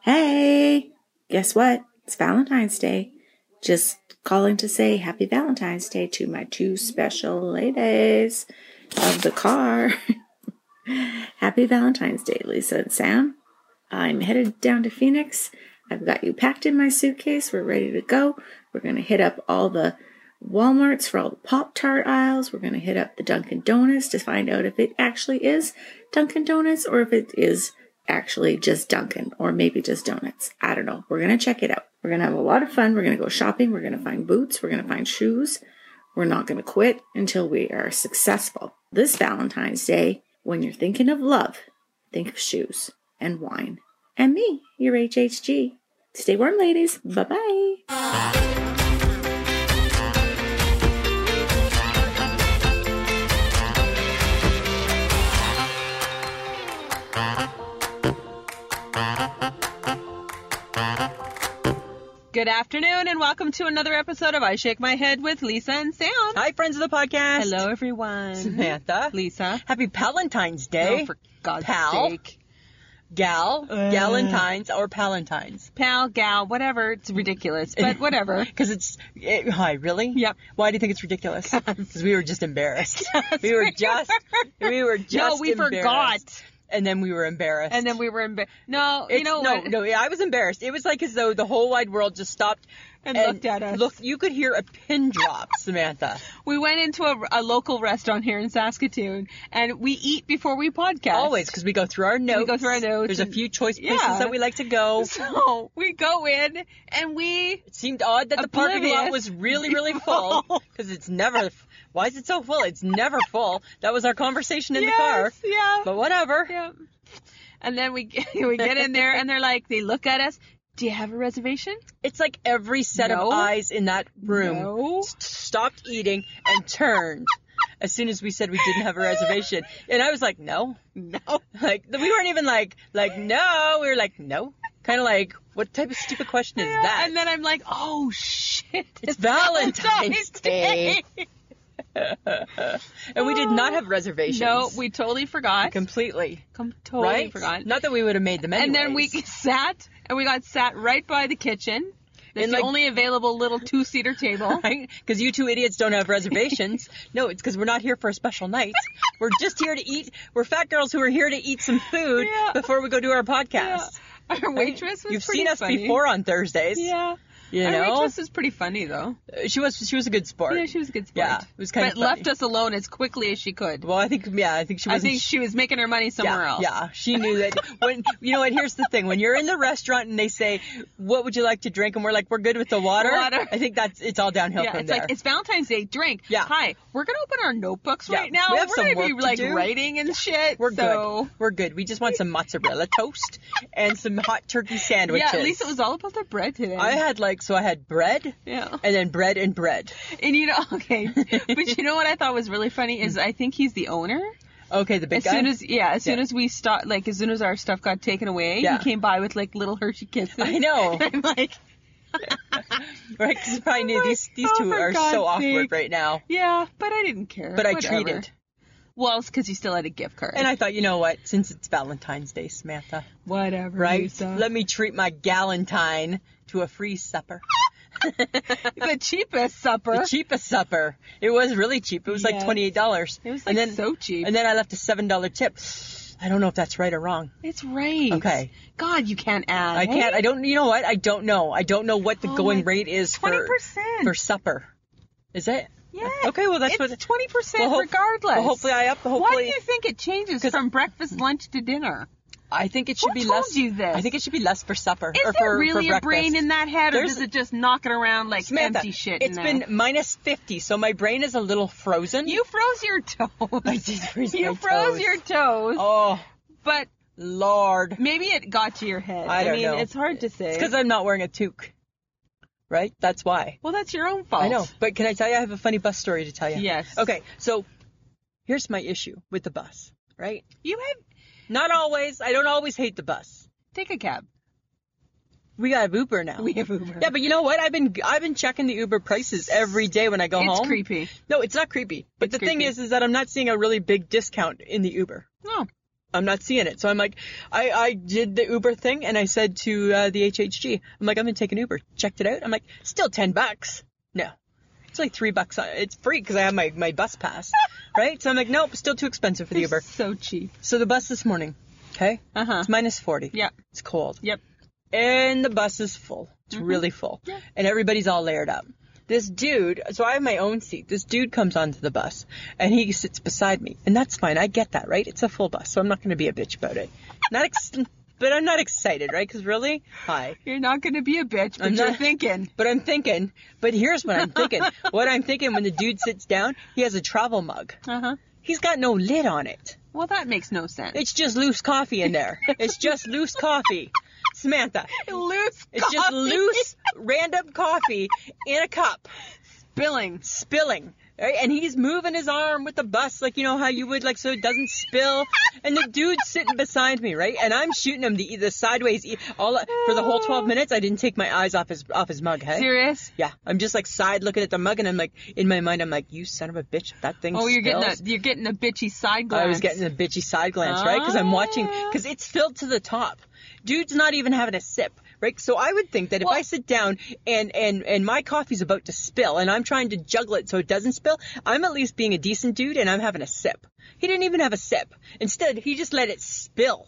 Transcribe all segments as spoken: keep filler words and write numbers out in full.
Hey, guess what? It's Valentine's Day. Just calling to say happy Valentine's Day to my two special ladies of the car. Happy Valentine's Day, Lisa and Sam. I'm headed down to Phoenix. I've got you packed in my suitcase. We're ready to go. We're going to hit up all the Walmarts for all the Pop-Tart aisles. We're going to hit up the Dunkin' Donuts to find out if it actually is Dunkin' Donuts or if it is actually just Dunkin' or maybe just donuts. I don't know. We're going to check it out. We're going to have a lot of fun. We're going to go shopping. We're going to find boots. We're going to find shoes. We're not going to quit until we are successful. This Valentine's Day, when you're thinking of love, think of shoes and wine. And me, your H H G. Stay warm, ladies. Bye-bye. Good afternoon and welcome to another episode of I Shake My Head with Lisa and Sam. Hi, friends of the podcast. Hello, everyone. Samantha. Lisa. Happy Palentine's Day. Oh, for God's Pal. sake. Gal. Uh. Galentine's or Palentine's. Pal, gal, whatever. It's ridiculous, but whatever. Because it's... It, hi, really? Yep. Why do you think it's ridiculous? Because we were just embarrassed. we were just... We were just No, we embarrassed. forgot. And then we were embarrassed. And then we were embarrassed. No, It's, you know no, what? no, yeah, I was embarrassed. It was like as though the whole wide world just stopped And looked at us. Look, you could hear a pin drop, Samantha. We went into a, a local restaurant here in Saskatoon, and we eat before we podcast. Always, because we go through our notes. We go through our notes. There's a and- few choice places Yeah. that we like to go. So we go in, and we... It seemed odd that the parking lot Oblivious. was really, really full. Because it's never... Why is it so full? It's never full. That was our conversation in yes, the car. yeah. But whatever. Yeah. And then we we get in there, and they're like, they look at us. Do you have a reservation? It's like every set No. of eyes in that room No. s- stopped eating and turned as soon as we said we didn't have a reservation. And I was like, no. No. Like, we weren't even like, like, no. We were like, no. Kind of like, what type of stupid question is that? And then I'm like, oh, shit. It's Valentine's Day. And we did not have reservations. No, we totally forgot. Completely. Com- totally Right? forgot. Not that we would have made them anyways. And then we sat, and we got sat right by the kitchen. It's And, the like- only available little two-seater table. Right? Because you two idiots don't have reservations. No, it's because we're not here for a special night. We're just here to eat. We're fat girls who are here to eat some food Yeah. before we go do our podcast. Yeah. Our waitress was You've pretty seen us funny. before on Thursdays. Yeah. You Our know? waitress was pretty funny, though. Uh, She was she was a good sport. Yeah, she was a good sport. Yeah, it was kind but of funny. left us alone as quickly as she could. Well, I think yeah, I think she I was. think she was making her money somewhere yeah, else. Yeah, she knew that. When you know what? Here's the thing: when you're in the restaurant and they say, "What would you like to drink?" and we're like, "We're good with the water." Water. I think that's it's all downhill Yeah, from it's there. like, it's Valentine's Day, drink. Yeah. Hi, we're going to open our notebooks Yeah, right now. we have we're some going to be, work to like, do. writing and shit. We're so... good. We're good. We just want some mozzarella toast and some hot turkey sandwiches. Yeah, at least it was all about the bread today. I had like so I had bread Yeah. and then bread and bread. And you know, okay, but you know what I thought was really funny is I think he's the owner. Okay, the big As guy. soon as, yeah, as soon Yeah. as we start, like, as soon as our stuff got taken away, Yeah. he came by with, like, little Hershey Kisses. I know. I'm like, Right, because you probably knew I'm these these like, two oh, for are God's so awkward sake. right now. yeah, but I didn't care. But I Whatever. treated. Well, it's because you still had a gift card. And I thought, you know what? Since it's Valentine's Day, Samantha, Whatever, right? Lisa. Let me treat my galentine to a free supper. the cheapest supper. The cheapest supper. It was really cheap. It was like Yes. twenty-eight dollars. It was, and like, then, so cheap. And then I left a seven dollar tip. I don't know if that's right or wrong. It's right. Okay. God, you can't add. I can't. hey? I don't. You know what? I don't know. I don't know what the Oh going my- rate is for twenty percent. for supper. Is it? Yeah. Okay. Well, that's it's what. twenty percent well, hope- regardless. Well, hopefully I up. Why Hopefully, do you think it changes 'Cause- from breakfast, lunch to dinner? I think it should Who be told less. you this? I think it should be less for supper Is or there for really for a brain breakfast. in that head, or There's- does it just knock it around like Samantha, empty shit? It's in been there? minus fifty, so my brain is a little frozen. You froze your toes. I did freeze You my froze toes. your toes, Oh but Lord. maybe it got to your head. I don't mean, know. it's hard to say. It's because I'm not wearing a toque. Right? That's why. Well, that's your own fault. I know. But can I tell you? I have a funny bus story to tell you. Yes. Okay. So here's my issue with the bus. Right? You have Not always. I don't always hate the bus. take a cab. We got Uber now. We have Uber. Yeah, but you know what? I've been I've been checking the Uber prices every day when I go It's home. creepy. No, it's not creepy. But It's the thing creepy. is, is that I'm not seeing a really big discount in the Uber. No. I'm not seeing it. So I'm like, I, I did the Uber thing and I said to uh, the H H G, I'm like, I'm going to take an Uber. Checked it out. I'm like, still ten bucks. No. It's like three bucks. It's free because I have my, my bus pass, right? So I'm like, nope, still too expensive for the Uber. So cheap. So the bus this morning, okay? Uh-huh. It's minus forty. Yeah. It's cold. Yep. And the bus is full. It's Mm-hmm. really full. Yeah. And everybody's all layered up. This dude, so I have my own seat. This dude comes onto the bus and he sits beside me. And that's fine. I get that, right? It's a full bus, so I'm not going to be a bitch about it. Not ex- but I'm not excited, right? Because really, hi. You're not going to be a bitch, but I'm you're not- thinking. But I'm thinking, but here's what I'm thinking. What I'm thinking when the dude sits down, he has a travel mug. Uh-huh. He's got no lid on it. Well, that makes no sense. It's just loose coffee in there. It's just loose coffee. Samantha. loose It's just coffee. loose, random coffee in a cup, Spilling. spilling. Right? And he's moving his arm with the bus, like, you know how you would, like, so it doesn't spill. And the dude's sitting beside me, right? And I'm shooting him the, the sideways, all for the whole twelve minutes. I didn't take my eyes off his off his mug, hey? Serious? Yeah. I'm just, like, side looking at the mug, and I'm like, in my mind, I'm like, you son of a bitch, that thing Oh, you're getting spills. a you're getting a bitchy side glance. I was getting a bitchy side glance, right? Because I'm watching, because it's filled to the top. Dude's not even having a sip, right? So I would think that if Well- I sit down and, and, and my coffee's about to spill and I'm trying to juggle it so it doesn't spill, I'm at least being a decent dude and I'm having a sip. He didn't even have a sip. Instead, he just let it spill.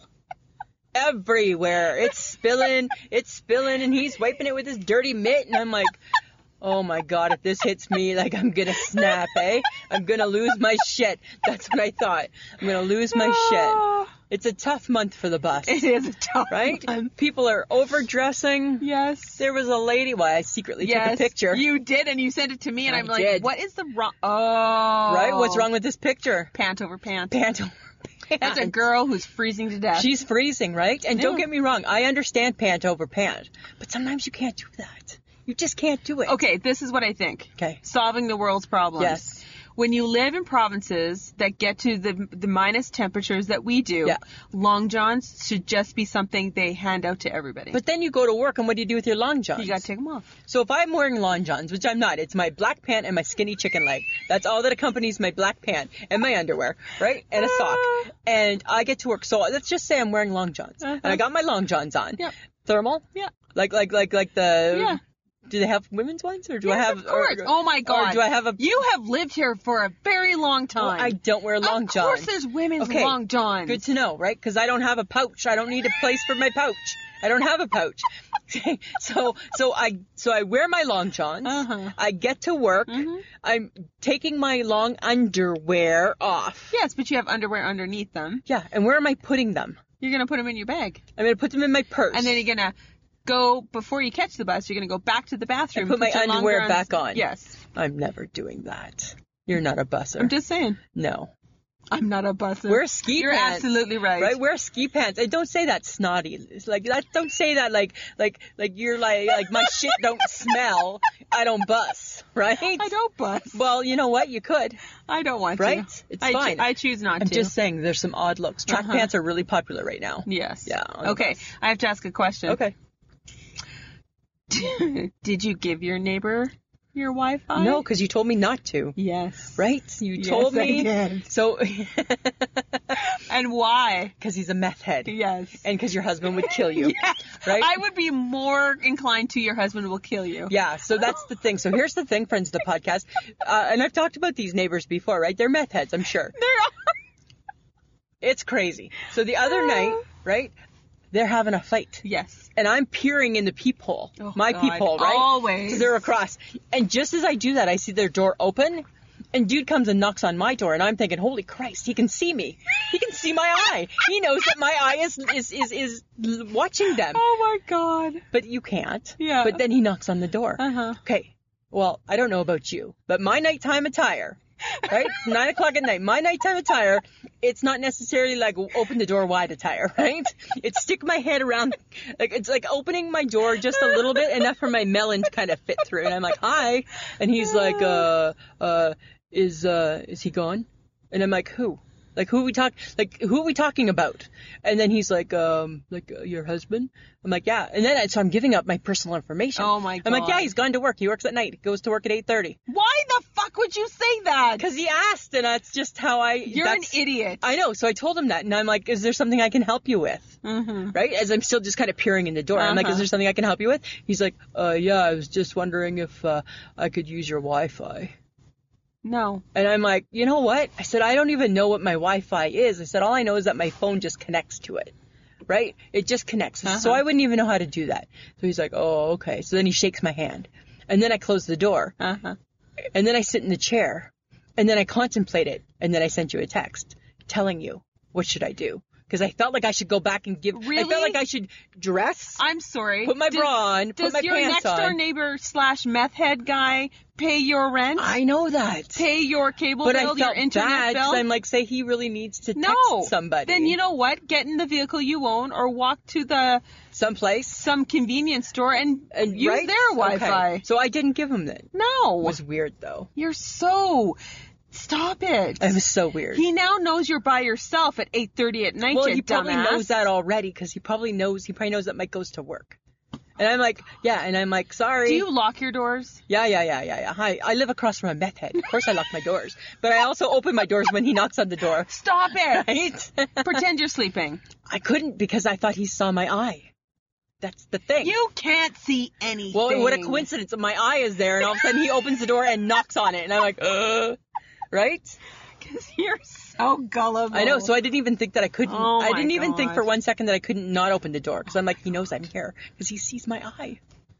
Everywhere. It's spilling, it's spilling, and he's wiping it with his dirty mitt, and I'm like, oh my God, if this hits me, like, I'm gonna snap, eh? I'm gonna lose my shit. That's what I thought. I'm gonna lose my shit. It's a tough month for the bus. It is a tough Right? month. People are overdressing. Yes. There was a lady, well, I secretly yes. took a picture. You did, and you sent it to me, and I I'm like, did. what is the wrong? Oh. Right? What's wrong with this picture? Pant over pant. Pant over pant. That's a girl who's freezing to death. She's freezing, right? And don't Yeah. get me wrong, I understand pant over pant. But sometimes you can't do that. You just can't do it. Okay, this is what I think. Okay. Solving the world's problems. Yes. When you live in provinces that get to the the minus temperatures that we do, Yeah. long johns should just be something they hand out to everybody. But then you go to work, and what do you do with your long johns? you got to take them off. So if I'm wearing long johns, which I'm not, it's my black pant and my skinny chicken leg. That's all that accompanies my black pant and my underwear, right? And a sock. And I get to work. So let's just say I'm wearing long johns. Uh-huh. And I got my long johns on. Yeah. Thermal? Yeah. Like, like, like, like the... Yeah. Do they have women's ones? Or do Yes, I have... of course. Or, oh my God. Or do I have a... You have lived here for a very long time. Well, I don't wear long of johns. Of course there's women's Okay, long johns. Good to know, right? Because I don't have a pouch. I don't need a place for my pouch. I don't have a pouch. so so I so I wear my long johns. Uh-huh. I get to work. Mhm. I'm taking my long underwear off. Yes, but you have underwear underneath them. Yeah, and where am I putting them? You're going to put them in your bag. I'm gonna put them in my purse. And then you're going to go, before you catch the bus, you're going to go back to the bathroom. And put my your long underwear johns- back on. Yes. I'm never doing that. You're not a busser. I'm just saying. no. I'm not a busser. Wear ski You're pants. absolutely right. Right, wear ski pants. And don't say that snotty. It's like that. Don't say that like like like you're like like my shit don't smell. I don't bus. Right? I don't bust. Well, you know what? You could. I don't want Right? to. It's I cho- fine. I choose not I'm to. just saying there's some odd looks. Track Uh-huh. pants are really popular right now. Yes. Yeah, on the Okay. bus. I have to ask a question. Okay. Did you give your neighbor your Wi-Fi? No, because you told me not to. Yes. Right? You Yes, told I me. did. So. And why? Because he's a meth head. Yes. And because your husband would kill you. Yes. Right? I would be more inclined to your husband will kill you. Yeah, so that's the thing. So here's the thing, friends of the podcast. Uh, and I've talked about these neighbors before, right? They're meth heads, I'm sure. They're It's crazy. So the other night, right, they're having a fight. Yes. And I'm peering in the peephole. Oh, my God. peephole, right? Always. Because they're across. And just as I do that, I see their door open. And dude comes and knocks on my door. And I'm thinking, holy Christ, he can see me. He can see my eye. He knows that my eye is is is, is watching them. Oh my God. But you can't. Yeah. But then he knocks on the door. Uh-huh. Okay. Well, I don't know about you, but my nighttime attire, right? Nine o'clock at night, my nighttime attire, it's not necessarily like open the door wide attire, right? It's stick my head around, like it's like opening my door just a little bit, enough for my melon to kind of fit through. And I'm like, hi. And he's like, uh, uh, is, uh, is he gone? And I'm like, who? Like, who are we talk? Like, who are we talking about? And then he's like, um, like uh, your husband. I'm like, yeah. And then I, so I'm giving up my personal information. Oh my god. I'm like, yeah, he's gone to work. He works at night. He goes to work at eight thirty. Why the fuck would you say that? Because he asked, and that's just how I. You're an that's, idiot. I know. So I told him that, and I'm like, is there something I can help you with? Mm-hmm. Right? As I'm still just kind of peering in the door. I'm like, Uh-huh. is there something I can help you with? He's like, uh, yeah, I was just wondering if uh, I could use your Wi-Fi. No. And I'm like, you know what? I said, I don't even know what my Wi-Fi is. I said, all I know is that my phone just connects to it. Right? It just connects. Uh-huh. So I wouldn't even know how to do that. So he's like, oh, okay. So then he shakes my hand. And then I close the door. Uh-huh. And then I sit in the chair. And then I contemplate it. And then I sent you a text telling you, what should I do? Because I felt like I should go back and give. Really? I felt like I should dress. I'm sorry. Put my Does- bra on. Put Does my your pants next door on. neighbor slash meth head guy pay your rent? I know that. Pay your cable But bill, I felt your internet bad bill? because I'm like, say he really needs to text no. somebody. Then you know what? Get in the vehicle you own or walk to the someplace some convenience store and, and use right? their Wi-Fi. Okay. So I didn't give him that. No. It was weird though. You're so... Stop it. It was so weird. He now knows you're by yourself at eight thirty at night, well, you he probably dumbass. knows that already because he probably knows. He probably knows that Mike goes to work. And I'm like, yeah. And I'm like, sorry. Do you lock your doors? Yeah, yeah, yeah, yeah, yeah. Hi. I live across from a meth head. Of course I lock my doors. But I also open my doors when he knocks on the door. Stop it. Right? Pretend you're sleeping. I couldn't because I thought he saw my eye. That's the thing. You can't see anything. Well, what a coincidence. My eye is there, and all of a sudden he opens the door and knocks on it. And I'm like, uh, right? Because you're so gullible. I know, so I didn't even think that I couldn't. Oh I my didn't even think gosh. for one second that I couldn't not open the door. Because I'm like, he knows I'm here. Because he sees my eye.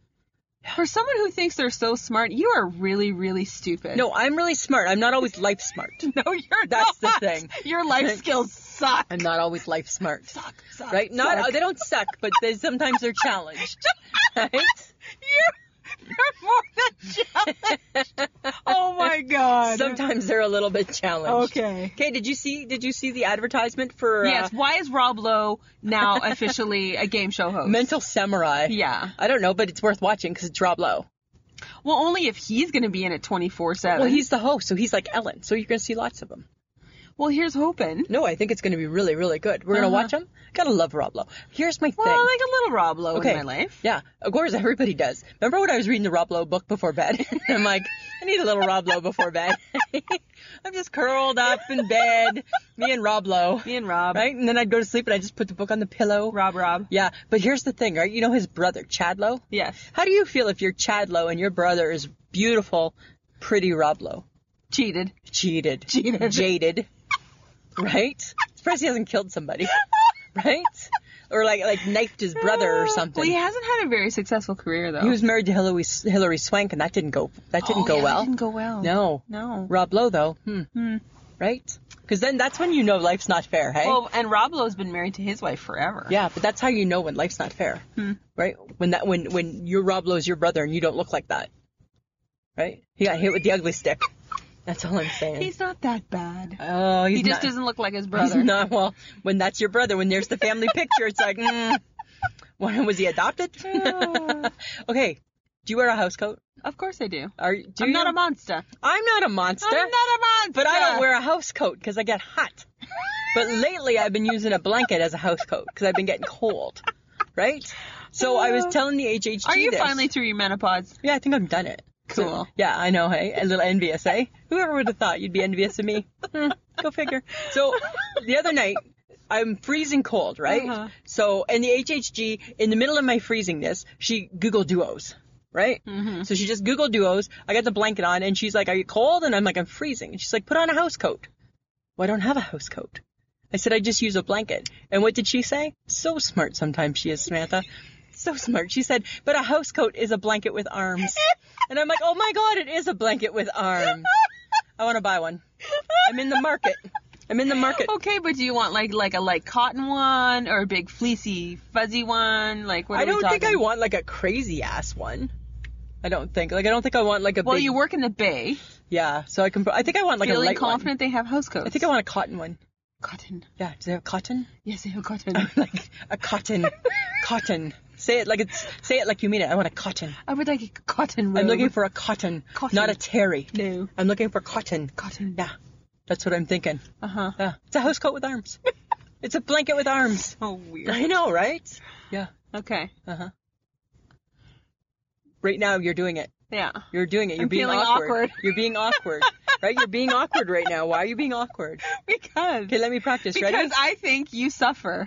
For someone who thinks they're so smart, you are really, really stupid. No, I'm really smart. I'm not always life smart. No, you're That's not. the thing. Your life skills suck. I'm not always life smart. Suck, suck, Right? Not suck. They don't suck, but they, sometimes they're challenged. Right? You're, you're more than challenged. Oh my god. Sometimes they're a little bit challenged. Okay. Okay, did you see did you see the advertisement for Yes, uh, why is Rob Lowe now officially a game show host? Mental Samurai? Yeah. I don't know, but it's worth watching because it's Rob Lowe. Well, only if he's going to be in it twenty-four seven. Well, he's the host, so he's like Ellen. So you're going to see lots of them. Well, here's hoping. No, I think it's going to be really, really good. We're going to Uh-huh. watch them. Gotta love Rob Lowe. Here's my Well, thing. I like a little Rob Lowe Okay. in my life. Yeah, of course, everybody does. Remember when I was reading the Rob Lowe book before bed? I'm like, I need a little Rob Lowe before bed. I'm just curled up in bed, me and Rob Lowe. Me and Rob. Right? And then I'd go to sleep and I'd just put the book on the pillow. Rob, Rob. Yeah, but here's the thing, right? You know his brother, Chad Lowe? Yes. How do you feel if you're Chad Lowe and your brother is beautiful, pretty Rob Lowe? Cheated. Cheated. Cheated. Jaded. Right? Surprised he hasn't killed somebody. Right? Or like like knifed his brother or something. Well, he hasn't had a very successful career, though. He was married to Hillary, Hillary Swank, and that didn't go that didn't oh, go yeah, well. That didn't go well. No. No. Rob Lowe, though. Hmm. Hmm. Right? Because then that's when you know life's not fair, hey? Well, and Rob Lowe's been married to his wife forever. Yeah, but that's how you know when life's not fair. Hmm. Right? When that when when your Rob Lowe's your brother and you don't look like that. Right? He got hit with the ugly stick. That's all I'm saying. He's not that bad. oh, he's He just not, doesn't look like his He's brother. not, well, when that's your brother, when there's the family picture, it's like, mm, when, was he adopted? Oh. Okay, do you wear a house coat? Of course I do. Are, do I'm you? not a monster. I'm not a monster. I'm not a monster. But I don't wear a house coat because I get hot. But lately I've been using a blanket as a house coat because I've been getting cold. Right? So I was telling the H H G Are you this. finally through your menopause? Yeah, I think I've done it. Cool. So, yeah, I know, hey? A little envious, eh? Whoever would have thought you'd be envious of me? Hmm, go figure. So the other night, I'm freezing cold, right? Uh-huh. So, and the H H G, in the middle of my freezingness, she Googled duos. Right? Mm-hmm. So she just Googled duos. I got the blanket on, and she's like, are you cold? And I'm like, I'm freezing. And she's like, put on a house coat. Well, I don't have a house coat. I said, I just use a blanket. And what did she say? So smart sometimes she is, Samantha. So smart. She said, but a house coat is a blanket with arms. And I'm like, oh my God, it is a blanket with arms. I want to buy one. I'm in the market. I'm in the market. Okay, but do you want like like a light cotton one or a big fleecy fuzzy one? Like what? Are I don't we think I talking? want like a crazy ass one. I don't think. Like, I don't think I want like a Well, big... you work in the Bay. Yeah, so I can... I think I want like Feeling a light confident one. they have house coats. I think I want a cotton one. Cotton. Yeah, do they have cotton? Yes, they have cotton. Like a cotton. Cotton. Say it like it's... Say it like you mean it. I want a cotton. I would like a cotton robe. I'm looking for a cotton, Cotton. not a terry. No. I'm looking for cotton. Cotton. Yeah. That's what I'm thinking. Uh-huh. Yeah. It's a house coat with arms. It's a blanket with arms. Oh, weird. I know, right? Yeah. Okay. Uh-huh. Right now, you're doing it. Yeah. You're doing it. You're I'm being feeling awkward. awkward. You're being awkward. Right? You're being awkward right now. Why are you being awkward? Because. Okay, let me practice. Because Ready? I think you suffer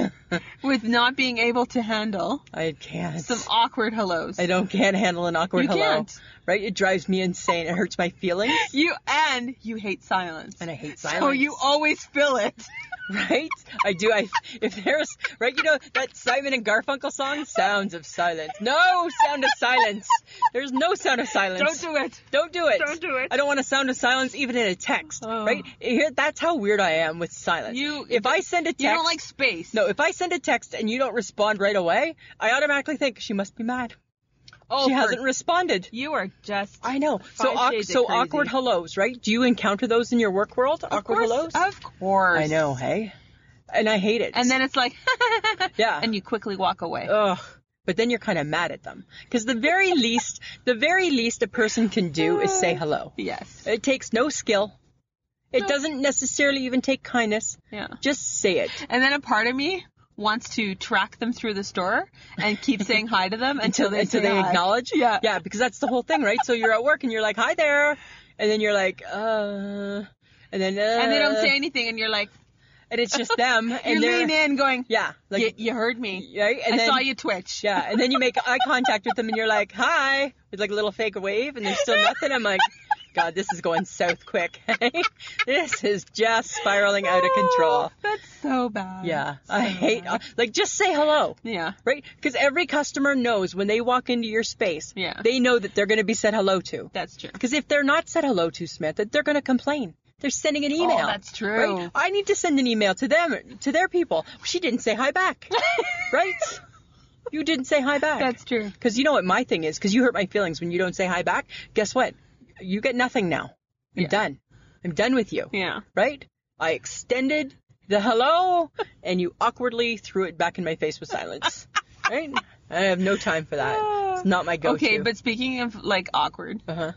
with not being able to handle I can't. some awkward hellos. I don't can't handle an awkward You hello. can't. Right? It drives me insane. It hurts my feelings. You and you hate silence. And I hate silence. So you always fill it. Right? I do. I if there's right, you know that Simon and Garfunkel song, "Sounds of Silence." No sound of silence. There's no sound of silence. Don't do it. Don't do it. Don't do it. I don't want a sound of silence even in a text. Oh. Right? Here, that's how weird I am with silence. You- if I send a text, You don't like space. no. If I send a text and you don't respond right away, I automatically think she must be mad. Oh, she for- hasn't responded. You are just. I know. So, Five awk- shades of so crazy. awkward hellos, right? Do you encounter those in your work world? Of Awkward course. hellos? Of course. I know, hey? And I hate it. And then it's like. Yeah. And you quickly walk away. Ugh. But then you're kind of mad at them. Because the very least, the very least a person can do is say hello. Yes. It takes no skill. It No. doesn't necessarily even take kindness. Yeah. Just say it. And then a part of me wants to track them through the store and keep saying hi to them until they until say they hi. acknowledge. Yeah. Yeah, because that's the whole thing, right? So you're at work and you're like, hi there. And then you're like, uh. And then, uh. And they don't say anything, and you're like, And it's just them. And you they're, lean in, going, Yeah. Like, you, you heard me. right? And I then, saw you twitch. Yeah, and then you make eye contact with them and you're like, hi, with like a little fake wave, and there's still nothing. I'm like, God, this is going south quick. This is just spiraling out of control. Oh, that's so bad. Yeah, So I hate, bad. like, just say hello, Yeah. right? Because every customer knows when they walk into your space, Yeah. they know that they're going to be said hello to. That's true. Because if they're not said hello to, Smith, that they're going to complain. They're sending an email. Oh, that's true. Right? I need to send an email to them, to their people. She didn't say hi back, right? You didn't say hi back. That's true. Because you know what my thing is? Because you hurt my feelings when you don't say hi back. Guess what? You get nothing now. I'm Yeah. done. I'm done with you. Yeah. Right? I extended the hello, and you awkwardly threw it back in my face with silence. Right? I have no time for that. It's not my go-to. Okay, but speaking of, like, awkward, Uh-huh.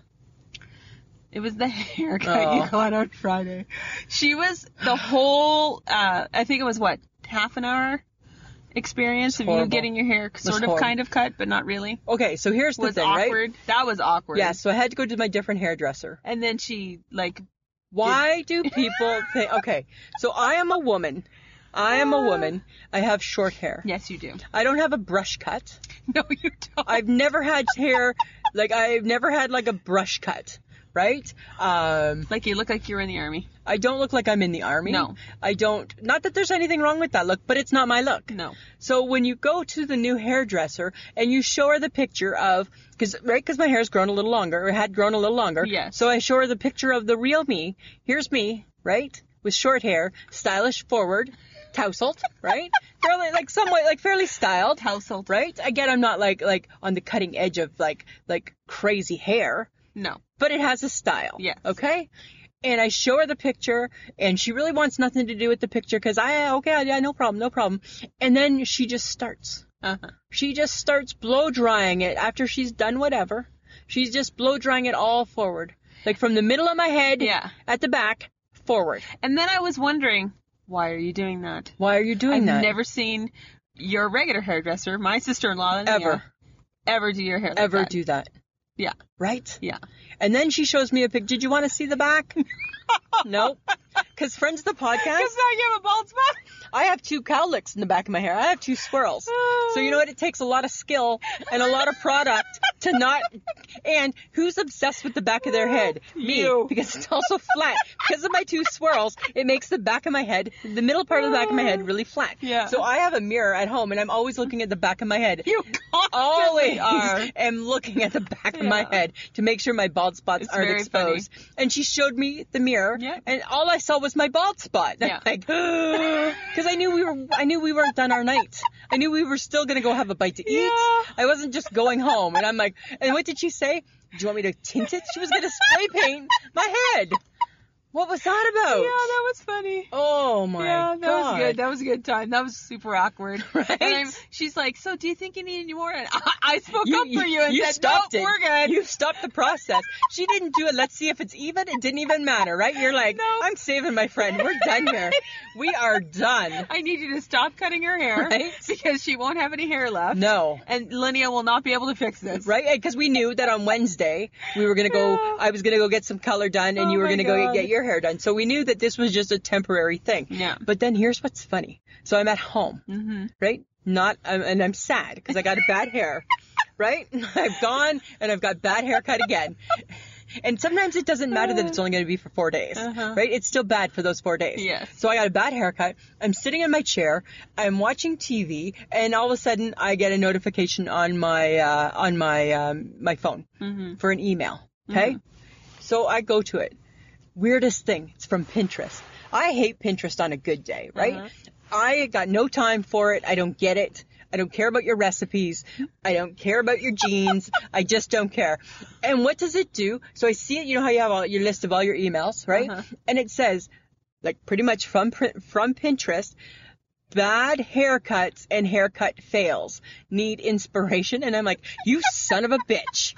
it was the haircut Oh. you got on Friday. She was the whole, uh, I think it was, what, half an hour experience of you horrible. getting your hair sort of horrible. kind of cut, but not really? Okay, so here's the Was thing, awkward. right? That was awkward. Yeah, so I had to go to my different hairdresser. And then she, like, Why do people think... Okay, so I am a woman. I am a woman. I have short hair. yes, you do. I don't have a brush cut. No, you don't. I've never had hair... Like, I've never had, like, a brush cut. Right? Um, Like, you look like you're in the army. I don't look like I'm in the army. No. I don't... Not that there's anything wrong with that look, but it's not my look. No. So when you go to the new hairdresser and you show her the picture of, because right, because my hair's grown a little longer, or had grown a little longer. Yes. So I show her the picture of the real me. Here's me, right, with short hair, stylish, forward, tousled, right, fairly like somewhat like fairly styled, Tousled. right. Again, I'm not like like on the cutting edge of like like crazy hair, No. but it has a style. Yes. Okay. And I show her the picture, and she really wants nothing to do with the picture because I, okay, yeah, no problem, no problem. And then she just starts. Uh-huh. She just starts blow drying it after she's done whatever. She's just blow drying it all forward. Like from the middle of my head Yeah. at the back, forward. And then I was wondering, why are you doing that? Why are you doing I've that? never seen your regular hairdresser, my sister-in-law, Ever. ever do your hair like Ever that. do that. Yeah. Right? Yeah. And then she shows me a pic. Did you want to see the back? Nope. Because friends of the podcast, Because now you have a bald spot. I have two cowlicks in the back of my hair. I have two swirls. So you know what? It takes a lot of skill and a lot of product to not... And who's obsessed with the back of their head? Me. You. Because it's also flat. Because of my two swirls, it makes the back of my head, the middle part of the back of my head, really flat. Yeah. So I have a mirror at home, and I'm always looking at the back of my head. You Always constantly are. am looking at the back of Yeah. my head to make sure my bald spots It's aren't very exposed. And she showed me the mirror, Yeah. and all I saw was my bald spot. Yeah. Like, because I knew we were, I knew we weren't done our night. I knew we were still gonna go have a bite to eat. Yeah. I wasn't just going home. And I'm like, and what did she say? Do you want me to tint it? She was gonna spray paint my head. What was that about? Yeah, that was funny. Oh my yeah, that god. was good. That was a good time. That was super awkward. Right? And I'm, she's like, so do you think you need any more? And I, I spoke You, up for you and you said, stopped no, it. we're good. You stopped the process. She didn't do it. Let's see if it's even. It didn't even matter, right? You're like, No. I'm saving my friend. We're done here. We are done. I need you to stop cutting her hair Right? because she won't have any hair left. No. And Linnea will not be able to fix this. Right? Because we knew that on Wednesday we were going to go, Yeah. I was going to go get some color done and Oh you were my going to go God. get your hair done. So we knew that this was just a temporary thing. Yeah. But then here's what's funny. So I'm at home, Mm-hmm. right? Not, um, and I'm sad because I got a bad hair, right? I've gone and I've got bad haircut again. And sometimes it doesn't matter that it's only going to be for four days, Uh-huh. right? It's still bad for those four days. Yes. So I got a bad haircut. I'm sitting in my chair. I'm watching T V, and all of a sudden I get a notification on my uh, on my um, my phone Mm-hmm. for an email. Okay. So I go to it. Weirdest thing. It's from Pinterest. I hate Pinterest on a good day, right? Uh-huh. I got no time for it. I don't get it. I don't care about your recipes. I don't care about your jeans. I just don't care. And what does it do? So I see it. You know how you have all your list of all your emails, right? Uh-huh. And it says, like pretty much from from Pinterest, bad haircuts and haircut fails. Need inspiration. And I'm like, you son of a bitch.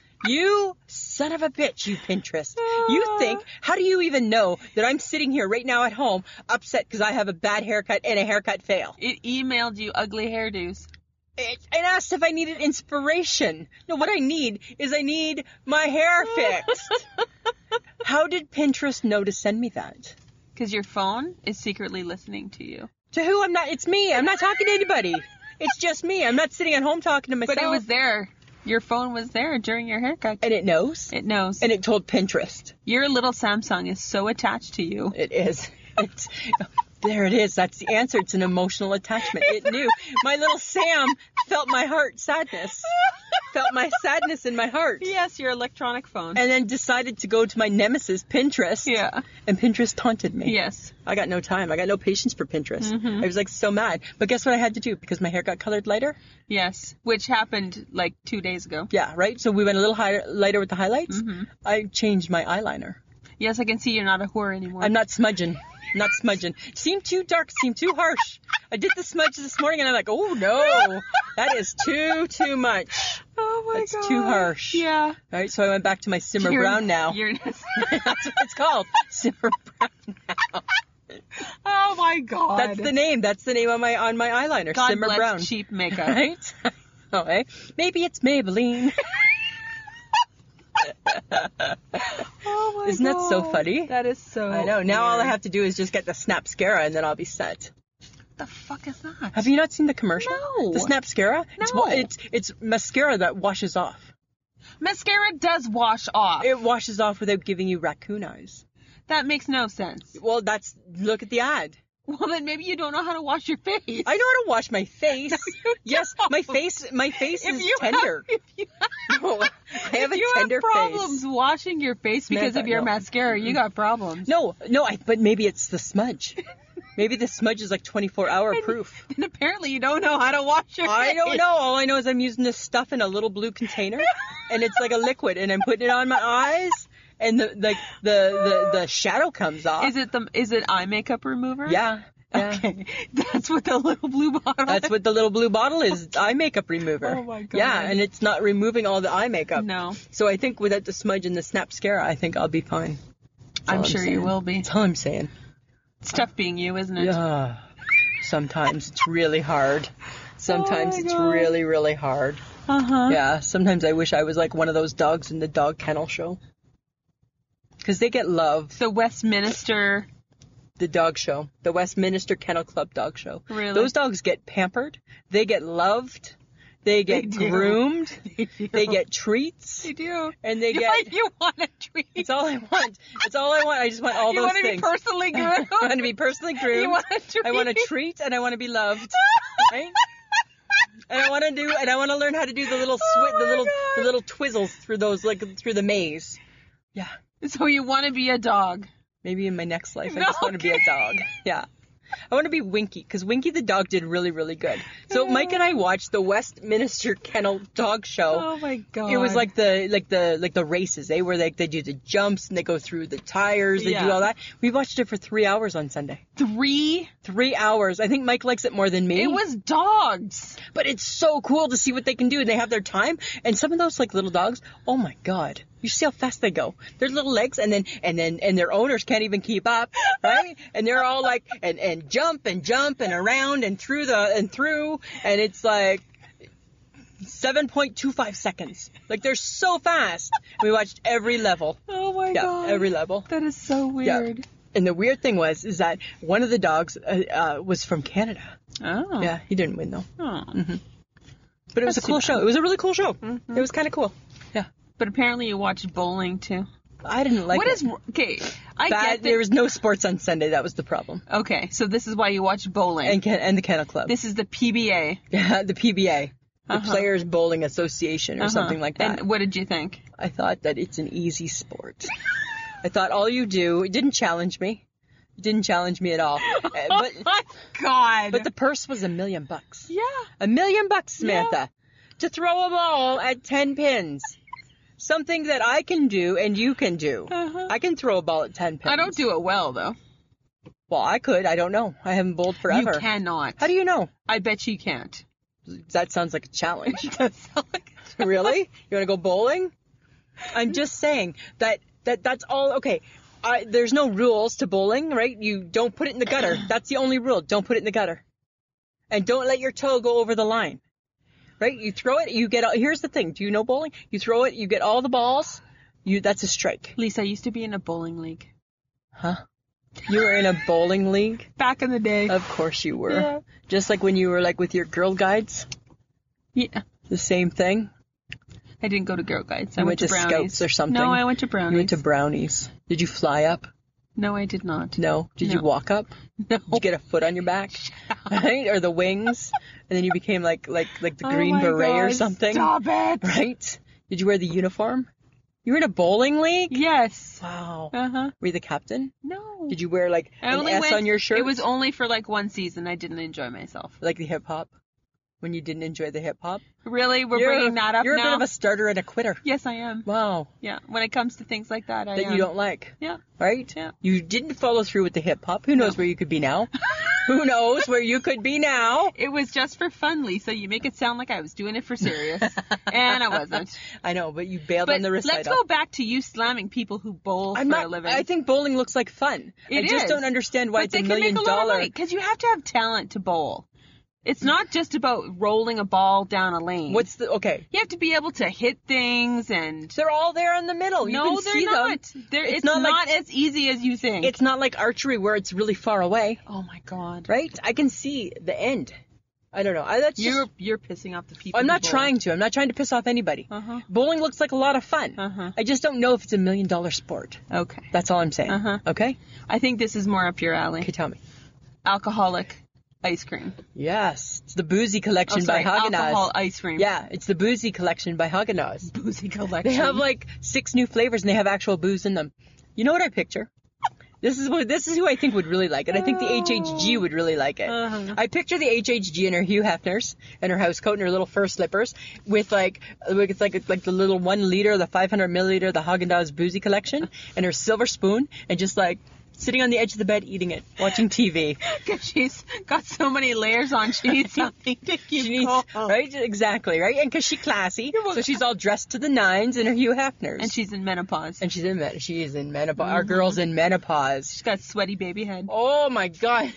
You son of a bitch, you Pinterest. You think, how do you even know that I'm sitting here right now at home upset because I have a bad haircut and a haircut fail? It emailed you ugly hairdos. It, and asked if I needed inspiration. No, what I need is I need my hair fixed. How did Pinterest know to send me that? Because your phone is secretly listening to you. To who? I'm not, it's me. I'm not talking to anybody. It's just me. I'm not sitting at home talking to myself. But it was there. Your phone was there during your haircut. And it knows. It knows. And it told Pinterest. Your little Samsung is so attached to you. It is. It's, there it is. That's the answer. It's an emotional attachment. It knew. My little Sam felt my heart sadness. Felt my sadness in my heart. Yes, your electronic phone. And then decided to go to my nemesis, Pinterest. Yeah. And Pinterest taunted me. Yes. I got no time. I got no patience for Pinterest. Mm-hmm. I was like so mad. But guess what I had to do? Because my hair got colored lighter? Yes. Which happened like two days ago. Yeah, right? So we went a little higher, lighter with the highlights. Mm-hmm. I changed my eyeliner. Yes, I can see you're not a whore anymore. I'm not smudging. I'm not smudging. It seemed too dark. It seemed too harsh. I did the smudge this morning and I'm like, oh no, that is too, too much. Oh my That's god. too harsh. Yeah. All right, so I went back to my simmer You're- brown now. You're That's what it's called. Simmer brown now. Oh my god. That's the name. That's the name on my on my eyeliner. God Simmer bless brown. cheap makeup. Right? Oh, eh? Maybe it's Maybelline. Oh my Isn't that god. so funny? That is so I know. Now all I weird. have to do is just get the Snapscara and then I'll be set. What the fuck is that? Have you not seen the commercial? No. The Snapscara? It's, No. wa- it's it's mascara that washes off. Mascara does wash off. It washes off without giving you raccoon eyes. That makes no sense. Well, that's look at the ad. Well, then maybe you don't know how to wash your face. I know how to wash my face. you Yes, don't. my face my face If is you tender. Have, if you have, No, I have if a you tender have problems face. washing your face because Samantha, of your no. mascara, you got problems. No, no, I, but maybe it's the smudge. Maybe the smudge is like twenty-four hour proof. And apparently you don't know how to wash your I face. don't know. All I know is I'm using this stuff in a little blue container, and it's like a liquid, and I'm putting it on my eyes, and the like the, the the shadow comes off. Is it the is it eye makeup remover? Yeah. Yeah. Okay. That's what the little blue bottle That's is. what the little blue bottle is. It's eye makeup remover. Oh my God. Yeah, and it's not removing all the eye makeup. No. So I think without the smudge and the Snapscara, I think I'll be fine. That's all I'm sure you saying. will be. That's all I'm saying. It's tough being you, isn't it? Yeah. Sometimes it's really hard. Sometimes Oh my it's God. really, really hard. Uh-huh. Yeah. Sometimes I wish I was like one of those dogs in the dog kennel show. Because they get love. The Westminster. The dog show. The Westminster Kennel Club dog show. Really? Those dogs get pampered. They get loved. They get They do. groomed. They do. They get treats. They do. And they you, get... you want a treat. It's all I want. It's all I want. I just want all you those want to things. be personally groomed. I want to be personally groomed. You want a treat. I want a treat and I want to be loved. Right? And I want to do, and I want to learn how to do the little Oh swi- the my little, God. the little twizzles through those, like through the maze. Yeah. So you want to be a dog. Maybe in my next life, I No, just want to be a okay. dog. Yeah. I want to be Winky, because Winky the dog did really, really good. So Mike and I watched the Westminster Kennel Dog Show. Oh my god. It was like the like the like the races. They were like they do the jumps and they go through the tires. They Yeah. do all that. We watched it for three hours on Sunday. three. Three hours. I think Mike likes it more than me. It was dogs. But it's so cool to see what they can do. They have their time. And some of those like little dogs, oh my god. You see how fast they go. Their little legs and then and then and their owners can't even keep up, right? And they're all like and, and jump and jump and around and through the and through and it's like seven point two five seconds. Like they're so fast. We watched every level. Oh my Yeah, god. every level. That is so weird. And the weird thing was is that one of the dogs uh, uh, was from Canada. Oh. Yeah, he didn't win though. Oh. But it was That's a cool too show. bad. It was a really cool show. Mhm. It was kind of cool. Yeah. But apparently you watched bowling too. I didn't like What it. is okay? I That, get there that. was no sports on Sunday. That was the problem. Okay, so this is why you watched bowling. And can, and the Kennel Club. This is the P B A. Yeah, the P B A. The Uh-huh. Players Bowling Association or Uh-huh. something like that. And what did you think? I thought that it's an easy sport. I thought all you do, it didn't challenge me. It didn't challenge me at all. Uh, But, oh my god. but the purse was a million bucks. yeah. A million bucks, Samantha. To throw a ball at ten pins. Something that I can do and you can do. Uh-huh. I can throw a ball at ten pins. I don't do it well though. Well, I could. I don't know. I haven't bowled forever. You cannot. How do you know? I bet you can't. That sounds like a challenge. That sounds like Really? You want to go bowling? I'm just saying that, that that's all. Okay. I, there's no rules to bowling, right? You don't put it in the gutter. That's the only rule. Don't put it in the gutter. And don't let your toe go over the line. Right? You throw it, you get, here's the thing. Do you know bowling? You throw it, you get all the balls. You, that's a strike. Lisa, I used to be in a bowling league. Huh? You were in a bowling league? Back in the day. Of course you were. Yeah. Just like when you were like with your Girl Guides. Yeah. The same thing. I didn't go to Girl Guides. I You went, went to to Brownies. Scouts or something. No, I went to Brownies. You went to Brownies. Did you fly up? No, I did not. No. Did you No. walk up? No. Did you get a foot on your back? Right? Or the wings? And then you became like like like the Green Oh my Beret or God, something? Stop it. Right? Did you wear the uniform? You were in a bowling league? Yes. Wow. Uh-huh. Were you the captain? No. Did you wear like I an only S went, on your shirt? It was only for like one season. I didn't enjoy myself. like the hip hop? When you didn't enjoy the hip hop? Really? We're You're, bringing that up You're now? a bit of a starter and a quitter. Yes, I am. Wow. Yeah. When it comes to things like that, I That am. you don't like. Yeah. Right? Yeah. You didn't follow through with the hip hop. Who knows where you could be now? Who knows where you could be now? It was just for fun, Lisa. You make it sound like I was doing it for serious. And I wasn't. I know, but you bailed But on the recital. let's go back to you slamming people who bowl I'm for not, a living. I think bowling looks like fun. It I just is. don't understand why but it's they a can million make a lot of dollar. money because you have to have talent to bowl. It's not just about rolling a ball down a lane. What's the okay? You have to be able to hit things and. They're all there in the middle. You no, can they're see not. them. They're, It's it's, not not, like- as easy as you think. It's not like archery where it's really far away, Oh my God. right? I can see the end. I don't know. I, that's You're just, you're pissing off the people. I'm who not bowl. trying to. I'm not trying to piss off anybody. Uh-huh. Bowling looks like a lot of fun. Uh-huh. I just don't know if it's a million dollar sport. Okay. That's all I'm saying. Uh-huh. Okay? I think this is more up your alley. Okay, tell me. Alcoholic ice cream. Yes. It's the Boozy Oh, Collection sorry, by Haagen-Dazs. alcohol ice cream. Yeah, it's the Boozy Collection by Haagen-Dazs. Boozy collection. They have like six new flavors and they have actual booze in them. You know what I picture? This is what this is who I think would really like it. I think the H H G would really like it. Uh-huh. I picture the H H G in her Hugh Hefner's and her house coat and her little fur slippers with like it's like like the little one liter, the five hundred milliliter, the Haagen-Dazs Boozy Collection, and her silver spoon, and just like sitting on the edge of the bed eating it, watching T V. Because she's got so many layers on, she needs something to keep She needs, going. right? Exactly, right? And because she's classy, so she's all dressed to the nines in her Hugh Hefner's. And she's in menopause. And she's in men- she is in menopause. Our girl's in menopause. She's got sweaty baby head. Oh my god.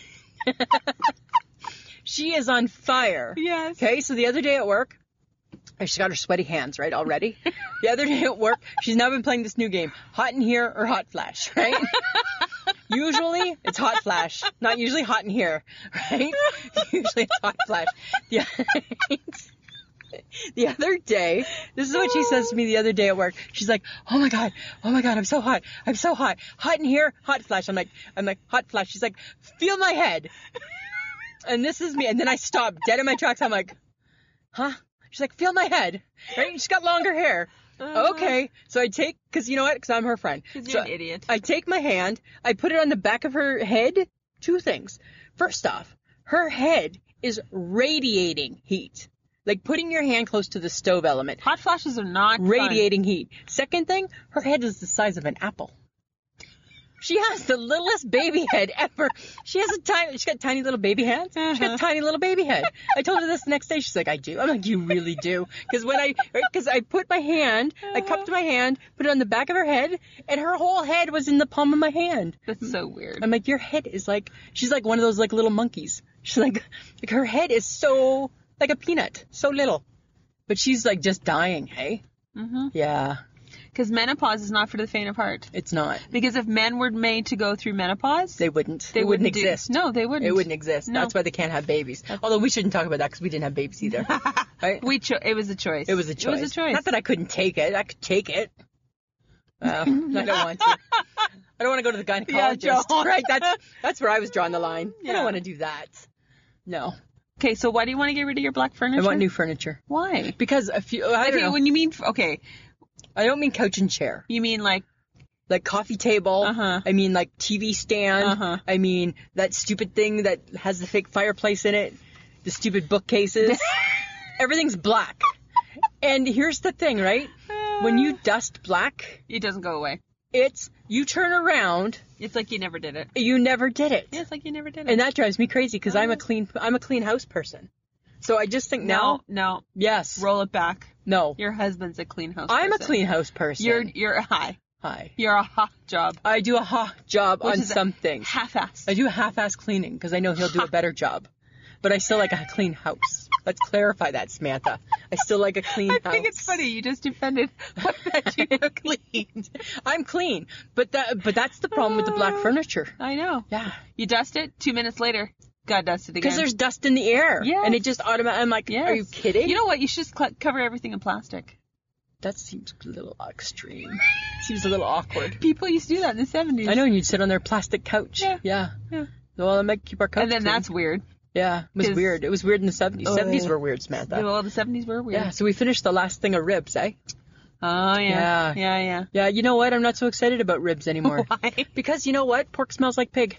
She is on fire. Yes. Okay, so the other day at work, she's got her sweaty hands, right, already. The other day at work, she's now been playing this new game, Hot in Here or Hot Flash, right? Usually, it's Hot Flash, not usually Hot in Here, right? Usually it's Hot Flash. The, the other day, this is what she says to me the other day at work. She's like, oh my god, oh my god, I'm so hot, I'm so hot. Hot in Here, Hot Flash. I'm like, I'm like, Hot Flash. She's like, feel my head. And this is me. And then I stop dead in my tracks. I'm like, huh? She's like, feel my head. Right? She's got longer hair. Uh-huh. Okay. So I take, because you know what? Because I'm her friend. 'Cause So you're an idiot. I take my hand, I put it on the back of her head. Two things. First off, her head is radiating heat. Like putting your hand close to the stove element. Hot flashes are not Radiating fun. Heat. Second thing, her head is the size of an apple. She has the littlest baby head ever. She has a tiny, she's got tiny little baby hands. Uh-huh. She's got a tiny little baby head. I told her this the next day. She's like, I do. I'm like, you really do. Because when I, because I put my hand, I cupped my hand, put it on the back of her head, and her whole head was in the palm of my hand. That's so weird. I'm like, your head is like, she's like one of those like little monkeys. She's like, like her head is so, like a peanut. So little. But she's like just dying, hey? Mm-hmm. Yeah. Because menopause is not for the faint of heart. It's not. Because if men were made to go through menopause, they wouldn't. They it wouldn't, wouldn't exist. Do, no, they wouldn't. It wouldn't exist. No. That's why they can't have babies. Although we shouldn't talk about that because we didn't have babies either. Right? We cho- It was a choice. It was a choice. It was a choice. Not that I couldn't take it. I could take it. Uh, I don't want to. I don't want to go to the gynecologist. Yeah, right? That's that's where I was drawing the line. Yeah. I don't want to do that. No. Okay, so why do you want to get rid of your black furniture? I want new furniture. Why? Because a few. I don't okay, know. when you mean okay. I don't mean couch and chair. You mean like like coffee table. Uh-huh. I mean like T V stand. Uh-huh. I mean that stupid thing that has the fake fireplace in it. The stupid bookcases. Everything's black. And here's the thing, right? When you dust black, it doesn't go away. It's you turn around. It's like you never did it. You never did it. Yeah, it's like you never did it. And that drives me crazy because I'm a clean I'm a clean house person. So I just think no, now. No. Yes. Roll it back. No. Your husband's a clean house I'm person. a clean house person. You're you're hi. Hi. You're a hot job. I do a hot job Which on is some things. Half-assed. I do half-ass cleaning because I know he'll do a better job. But I still like a clean house. Let's clarify that, Samantha. I still like a clean I house. think it's funny. You just defended that you were clean. I'm clean, but that but that's the problem with the black furniture. I know. Yeah. You dust it, two minutes later, got dusted again. Because there's dust in the air. Yes. And it just automatically, I'm like, Yes. are you kidding? You know what? You should just cl- cover everything in plastic. That seems a little extreme. Seems a little awkward. People used to do that in the seventies. I know, and you'd sit on their plastic couch. Yeah. Yeah. Yeah. Well, I might keep our couch And then clean. that's weird. Yeah, it was 'Cause- weird. It was weird in the seventies. Oh. seventies were weird, Samantha. Well, the seventies were weird. Yeah, so we finished the last thing of ribs, eh? Oh, yeah. Yeah. Yeah, yeah. Yeah, you know what? I'm not so excited about ribs anymore. Why? Because you know what? Pork smells like pig.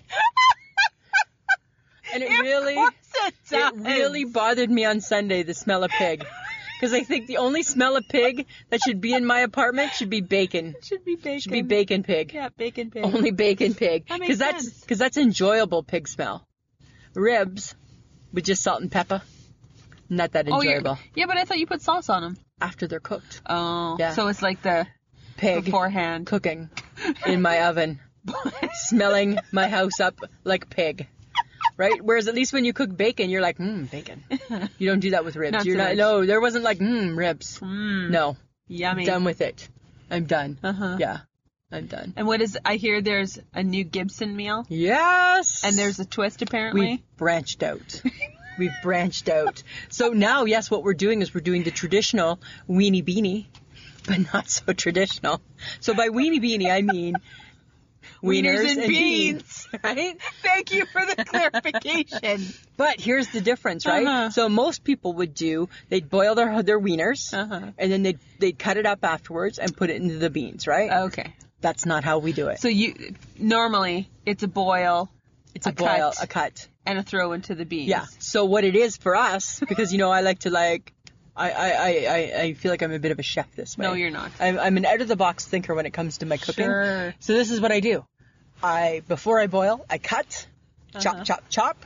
And it Of really, course it it does. really bothered me on Sunday, the smell of pig. Because I think the only smell of pig that should be in my apartment should be bacon. Should be bacon. Should be bacon pig. Yeah, bacon pig. Only bacon pig. That makes Because that's, sense. because that's enjoyable pig smell. Ribs with just salt and pepper, not that Oh, enjoyable. yeah. Yeah, but I thought you put sauce on them. After they're cooked. Oh. Yeah. So it's like the Pig beforehand. cooking in my oven, smelling my house up like pig. Right? Whereas at least when you cook bacon, you're like, mmm, bacon. You don't do that with ribs. Not you're so not. much. No, there wasn't like, mmm, ribs. Mm, No, Yummy. done with it. I'm done. Uh-huh. Yeah, I'm done. And what is, I hear there's a new Gibson meal. Yes. And there's a twist apparently. We've branched out. We've branched out. So now, yes, what we're doing is we're doing the traditional weenie beanie, but not so traditional. So by weenie beanie, I mean wieners, Wieners and and beans. beans. Right? Thank you for the clarification. But here's the difference, right? Uh-huh. So most people would do, they'd boil their their wieners, Uh-huh. and then they'd, they'd cut it up afterwards and put it into the beans, right? Okay. That's not how we do it. So you, normally it's a boil It's a, a boil, cut. a cut. and a throw into the beans. Yeah. So what it is for us, because, you know, I like to like, I, I, I, I- I feel like I'm a bit of a chef this way. No, you're not. I'm, I'm an out-of-the-box thinker when it comes to my cooking. Sure. So this is what I do. I, before I boil, I cut, chop, Uh-huh. chop, chop,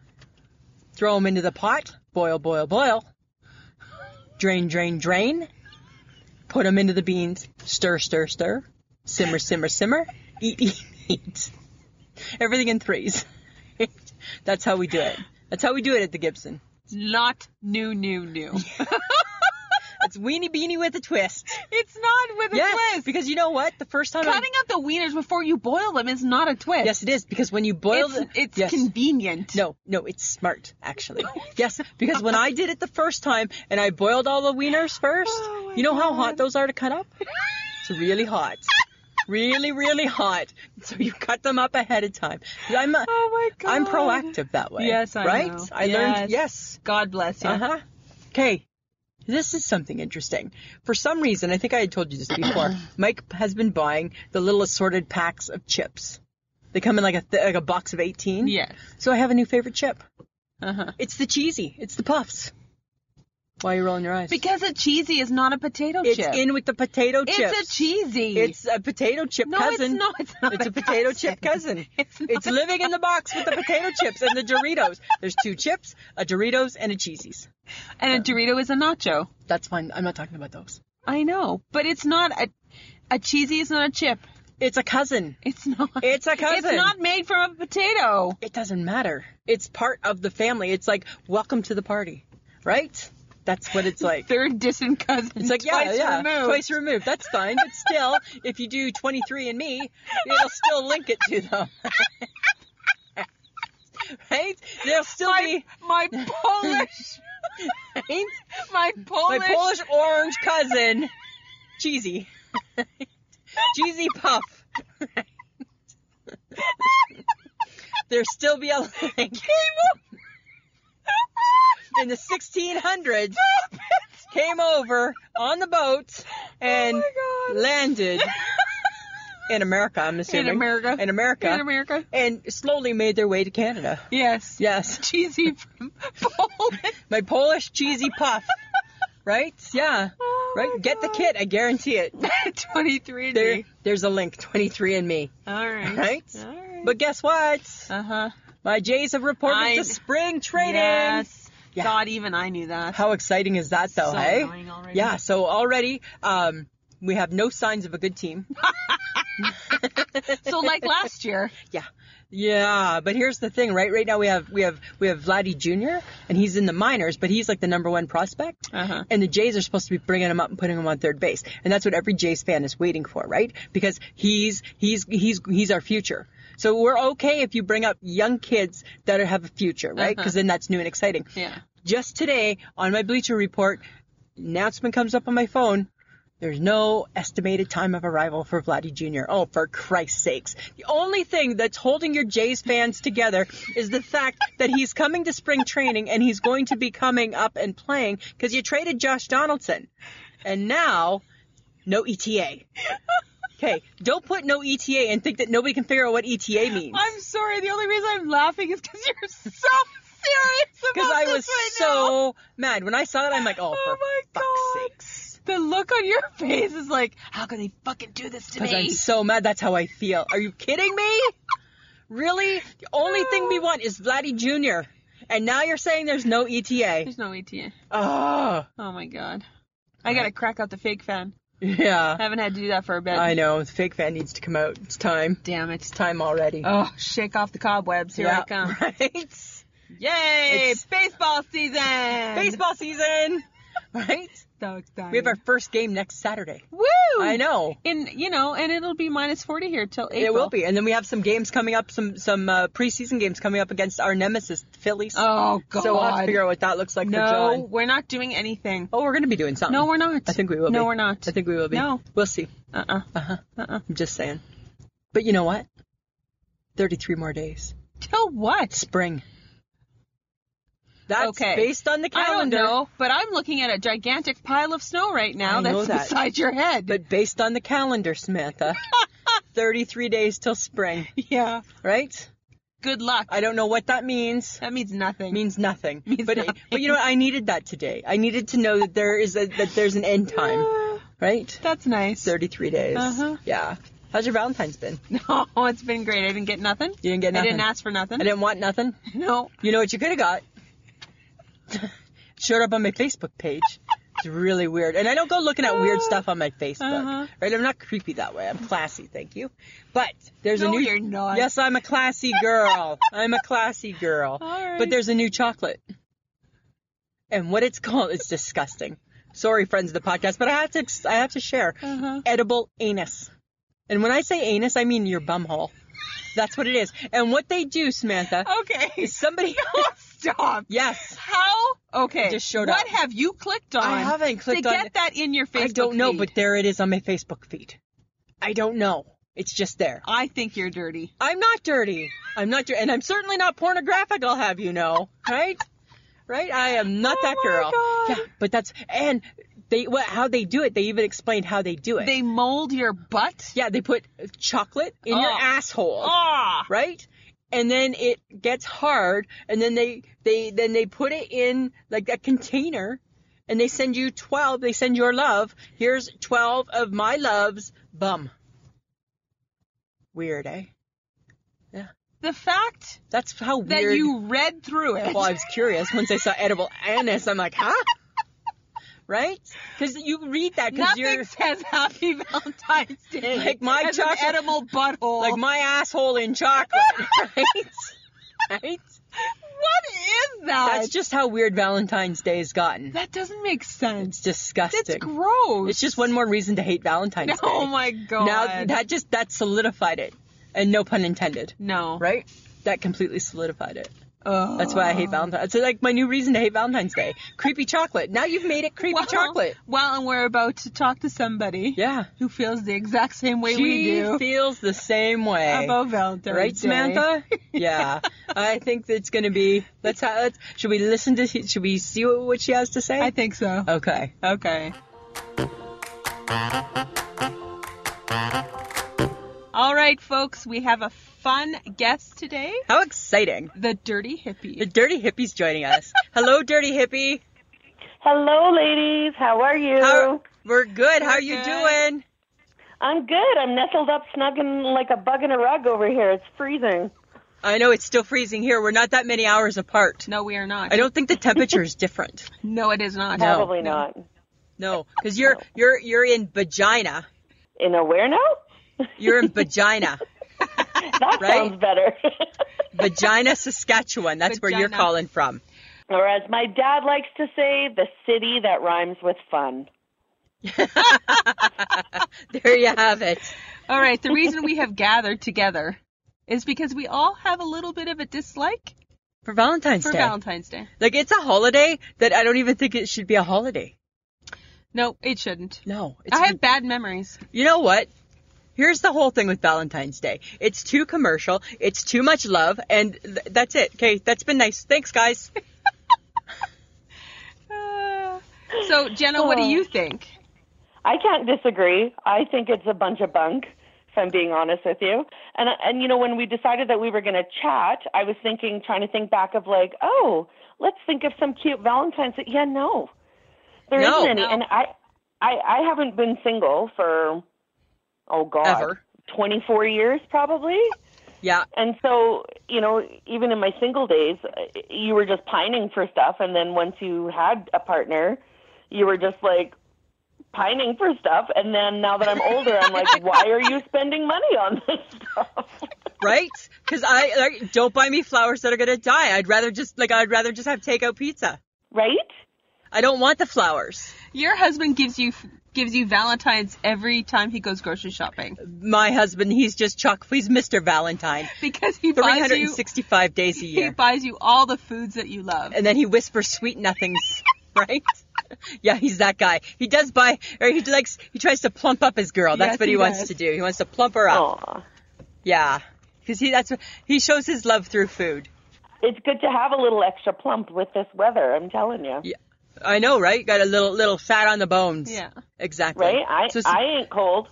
throw them into the pot, boil, boil, boil, drain, drain, drain, put them into the beans, stir, stir, stir, simmer, simmer, simmer, eat, eat, eat. Everything in threes. That's how we do it. That's how we do it at the Gibson. Not new, new, new. It's weenie beanie with a twist. It's not with a Yes, twist. because you know what? The first time I... Cutting up the wieners before you boil them is not a twist. Yes, it is, because when you boil It's, the... it's yes. convenient. No, no, it's smart, actually. Yes, because when I did it the first time and I boiled all the wieners first, Oh, my you know how God. hot those are to cut up? It's really hot. Really, really hot. So you cut them up ahead of time. I'm, a, Oh my God. I'm proactive that way. Yes, I right? know. I Yes. learned, yes. God bless you. Uh-huh. Okay. This is something interesting. For some reason, I think I had told you this before, Mike has been buying the little assorted packs of chips. They come in like a th- like a box of eighteen. Yes. So I have a new favorite chip. Uh-huh. It's the cheesy. It's the puffs. Why are you rolling your eyes? Because a cheesy is not a potato it's chip. in with the potato it's chips. a cheesy. It's a potato chip no, cousin. it's not. It's not. It's a potato chip cousin. It's, not It's living in the box with the potato chips and the Doritos. There's two chips, a Doritos, and a Cheesies. And a Dorito is a nacho. That's fine. I'm not talking about those. I know, but it's not a a cheesy is not a chip. It's a cousin. It's not. It's a cousin. It's not made from a potato. It doesn't matter. It's part of the family. It's like, welcome to the party, right? That's what it's like. Third distant cousin. It's like, twice yeah, yeah, removed. twice removed. That's fine. But still, if you do twenty-three and me, it'll still link it to them. Right? There'll still my, be... My Polish... Right? My Polish... My Polish orange cousin, Cheesy. Cheesy Puff. Right? There'll still be a link. In the sixteen hundreds, came over on the boat and oh my God. landed in America, I'm assuming. In America. In America. In America. And slowly made their way to Canada. Yes. Yes. Cheesy from Poland. My Polish cheesy puff. Right? Yeah. Oh right? my Get the God. kit. I guarantee it. twenty-three and There, me. there's a link. twenty-three and me. All right. Right? All right. But guess what? Uh-huh. My Jays have reported I- to spring training. Yes. Yeah. God, even I knew that. How exciting is that, though, so hey? annoying already. Yeah, so already um, we have no signs of a good team. So like last year. Yeah. Yeah, but here's the thing, right? Right now we have we have we have Vladdy Junior and he's in the minors, but he's like the number one prospect. Uh-huh. And the Jays are supposed to be bringing him up and putting him on third base, and that's what every Jays fan is waiting for, right? Because he's he's he's he's our future. So we're okay if you bring up young kids that have a future, right? Because Uh-huh. then that's new and exciting. Yeah. Just today on my Bleacher Report, announcement comes up on my phone. There's no estimated time of arrival for Vladdy Junior Oh, for Christ's sakes. The only thing that's holding your Jays fans together is the fact that he's coming to spring training and he's going to be coming up and playing because you traded Josh Donaldson. And now, no E T A. Okay, don't put no E T A and think that nobody can figure out what E T A means. I'm sorry. The only reason I'm laughing is because you're so serious about Because I this was right now. so mad. When I saw it, I'm like, oh, Oh for my fuck's God. sakes. The look on your face is like, how can they fucking do this to Because I'm me? so mad. That's how I feel. Are you kidding me? Really? The only thing we want is Vladdy Junior And now you're saying there's no E T A. There's no E T A. Oh, Oh my God. I gotta crack out the fake fan. I yeah. haven't had to do that for a bit. I know. The fake fan needs to come out. It's time. Damn It's it. time already. Oh, shake off the cobwebs. Here yeah, I come. Right? Yay! It's- Baseball season! Baseball season. Right? So exciting. We have our first game next Saturday. Woo! I know. In you know, and it'll be minus forty here till April. It will be. And then we have some games coming up, some some uh, preseason games coming up against our nemesis, the Phillies. Oh God! So we'll have to figure out what that looks like for no, John. we're not doing anything. Oh, we're going to be doing something. No, we're not. I think we will be. No, we're not. I think we will be. No. We'll see. Uh-uh. Uh-huh. Uh-uh. I'm just saying. But you know what? thirty-three more days. Till what? Spring. That's Okay. based on the I don't calendar. know, but I'm looking at a gigantic pile of snow right now I know that's that. beside your head. But based on the calendar, Samantha, thirty-three days till spring, yeah. right? Good luck. I don't know what that means. that means nothing. Means nothing. Means but nothing. but you know what? I needed that today. I needed to know that there is a that there's an end time, Yeah, right? that's nice. thirty-three days. Uh-huh. Yeah. How's your Valentine's been? No, it's been great. I didn't get nothing. You didn't get nothing. I didn't ask for nothing. I didn't want nothing. No. You know what you could have got? Showed up on my Facebook page. It's really weird. And I don't go looking at weird stuff on my Facebook. Uh-huh. Right? I'm not creepy that way. I'm classy, thank you. But there's No, a new you're not. Yes, I'm a classy girl. I'm a classy girl. All right. But there's a new chocolate. And what it's called is disgusting. Sorry, friends of the podcast, but I have to I have to share. Uh-huh. Edible anus. And when I say anus, I mean your bumhole. That's what it is. And what they do, Samantha, Okay. is somebody Stop. Yes. How? Okay. It just showed what up. have you clicked on? I haven't clicked to on get it. that in your Facebook I don't know, feed? but there it is on my Facebook feed. I don't know. It's just there. I think you're dirty. I'm not dirty. I'm not dirty. And I'm certainly not pornographic, I'll have you know. Right? Right? I am not Oh that my girl. God. Yeah, but that's, and They what? How they do it? They even explained how they do it. They mold your butt. yeah, they put chocolate in your Oh. asshole, Ah. right? And then it gets hard, and then they they then they put it in like a container, and they send you twelve. They send your love. Here's twelve of my loves. Bum. Weird, eh? Yeah. The fact That's how that weird. you read through it. Well, I was curious once I saw edible anise. I'm like, huh? Right? Because you read that because Nothing you're says Happy Valentine's Day. Like my as an chocolate- edible butthole. like my asshole in chocolate, right? Right? What is that? That's just how weird Valentine's Day has gotten. That doesn't make sense. It's disgusting. That's gross. It's just one more reason to hate Valentine's Day. Oh my god. Now that just that solidified it, and no pun intended. No. Right? That completely solidified it. Ugh. That's why I hate Valentine's. It's like my new reason to hate Valentine's Day. Creepy chocolate. Now you've made it creepy well, chocolate. Well, and we're about to talk to somebody Yeah. who feels the exact same way She we do feels the same way. about Valentine's Right, Day. Samantha? Yeah. I think it's going to be, let's have, let's, should we listen to, should we see what, what she has to say? I think so. Okay. Okay. All right, folks, we have a fun guest today. How exciting. The Dirty The Hippie. Dirty Hippie's joining us. Hello, Dirty Hippie. Hello, ladies. How are you? How, we're good. How We're are you good. doing? I'm good. I'm nestled up, snug and like a bug in a rug over here. It's freezing. I know it's still freezing here. We're not that many hours apart. No, we are not. I don't think the temperature is different. No, it is not. No. Probably not. No, because you're you're you're in vagina. In a where now? You're in vagina. That Right? sounds better. Vagina, Saskatchewan. That's where you're Vagina. calling from. Or as my dad likes to say, the city that rhymes with fun. There you have it. All right, the reason we have gathered together is because we all have a little bit of a dislike For Valentine's for Day. Valentine's Day. Like, it's a holiday that I don't even think it should be a holiday. No, it shouldn't. No. It's, I have bad memories. You know what? Here's the whole thing with Valentine's Day. It's too commercial. It's too much love. And th- that's it. Okay, that's been nice. Thanks, guys. Uh, so, Jenna, what do you think? I can't disagree. I think it's a bunch of bunk, if I'm being honest with you. And, and you know, when we decided that we were going to chat, I was thinking, trying to think back of like, oh, let's think of some cute Valentine's. Yeah, no. There No. isn't any. No. And I, I, I haven't been single for, oh, God, Ever. twenty-four years probably. Yeah. And so, you know, even in my single days, you were just pining for stuff. And then once you had a partner, you were just like pining for stuff. And then now that I'm older, I'm like, why are you spending money on this stuff? Right? Because I like, don't buy me flowers that are gonna die. I'd rather just like I'd rather just have takeout pizza. Right? I don't want the flowers. Your husband gives you gives you Valentine's every time he goes grocery shopping My husband, he's just Chuck. He's Mister Valentine. because he buys you three hundred sixty-five days a he year. buys you all the foods that you love. And then he whispers sweet nothings, right? Yeah, he's that guy. He does buy, or he likes, he tries to plump up his girl. That's Yes, what he, he wants does. to do. He wants to plump her up. Aw. Yeah, because he that's what he shows his love through food. It's good to have a little extra plump with this weather, I'm telling you. Yeah, I know, right? Got a little little fat on the bones. Yeah. Exactly. Right? I, So- I ain't cold.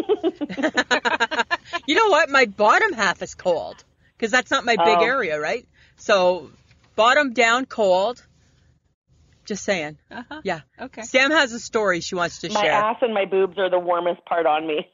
You know what? My bottom half is cold because that's not my big Oh. area, right? So bottom down, cold. Just saying. Uh-huh. Yeah. Okay. Sam has a story she wants to My share. ass and my boobs are the warmest part on me.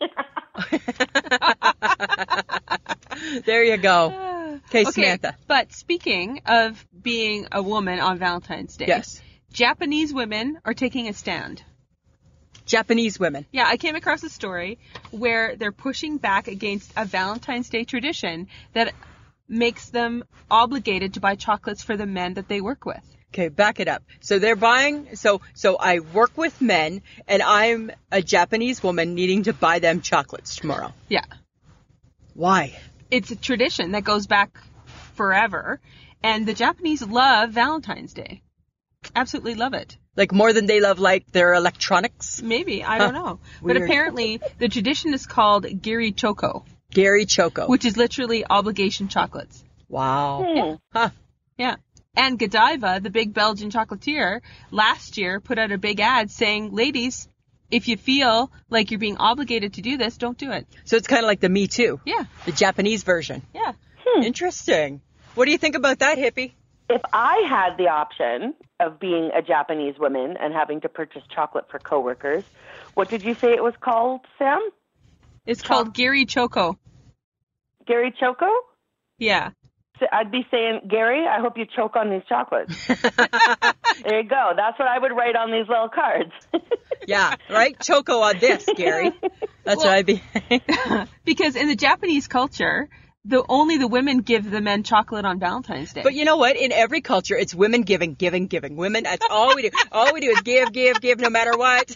There you go. Okay, Okay, Samantha. but speaking of being a woman on Valentine's Day, Yes. Japanese women are taking a stand. Japanese women. Yeah, I came across a story where they're pushing back against a Valentine's Day tradition that makes them obligated to buy chocolates for the men that they work with. Okay, back it up. So they're buying, so so I work with men, and I'm a Japanese woman needing to buy them chocolates tomorrow. Yeah. Why? It's a tradition that goes back forever, and the Japanese love Valentine's Day. Absolutely love it. Like more than they love like their electronics? Maybe, I don't Huh. know. But Weird. apparently, the tradition is called Giri Choco, Gary Choco. which is literally obligation chocolates. Wow. Hmm. Huh. Yeah. And Godiva, the big Belgian chocolatier, last year put out a big ad saying, ladies, if you feel like you're being obligated to do this, don't do it. So it's kind of like the Me Too. Yeah. The Japanese version. Yeah. Hmm. Interesting. What do you think about that, hippie? If I had the option of being a Japanese woman and having to purchase chocolate for coworkers, what did you say it was called, Sam? It's called Gary Choco. Gary Choco? Yeah. So I'd be saying, Gary, I hope you choke on these chocolates. There you go. That's what I would write on these little cards. Yeah, right? Choco on this, Gary. That's Well- what I'd be. Because in the Japanese culture, the only the women give the men chocolate on Valentine's Day. But you know what? In every culture, it's women giving, giving, giving. Women, that's all we do. All we do is give, give, give, no matter what.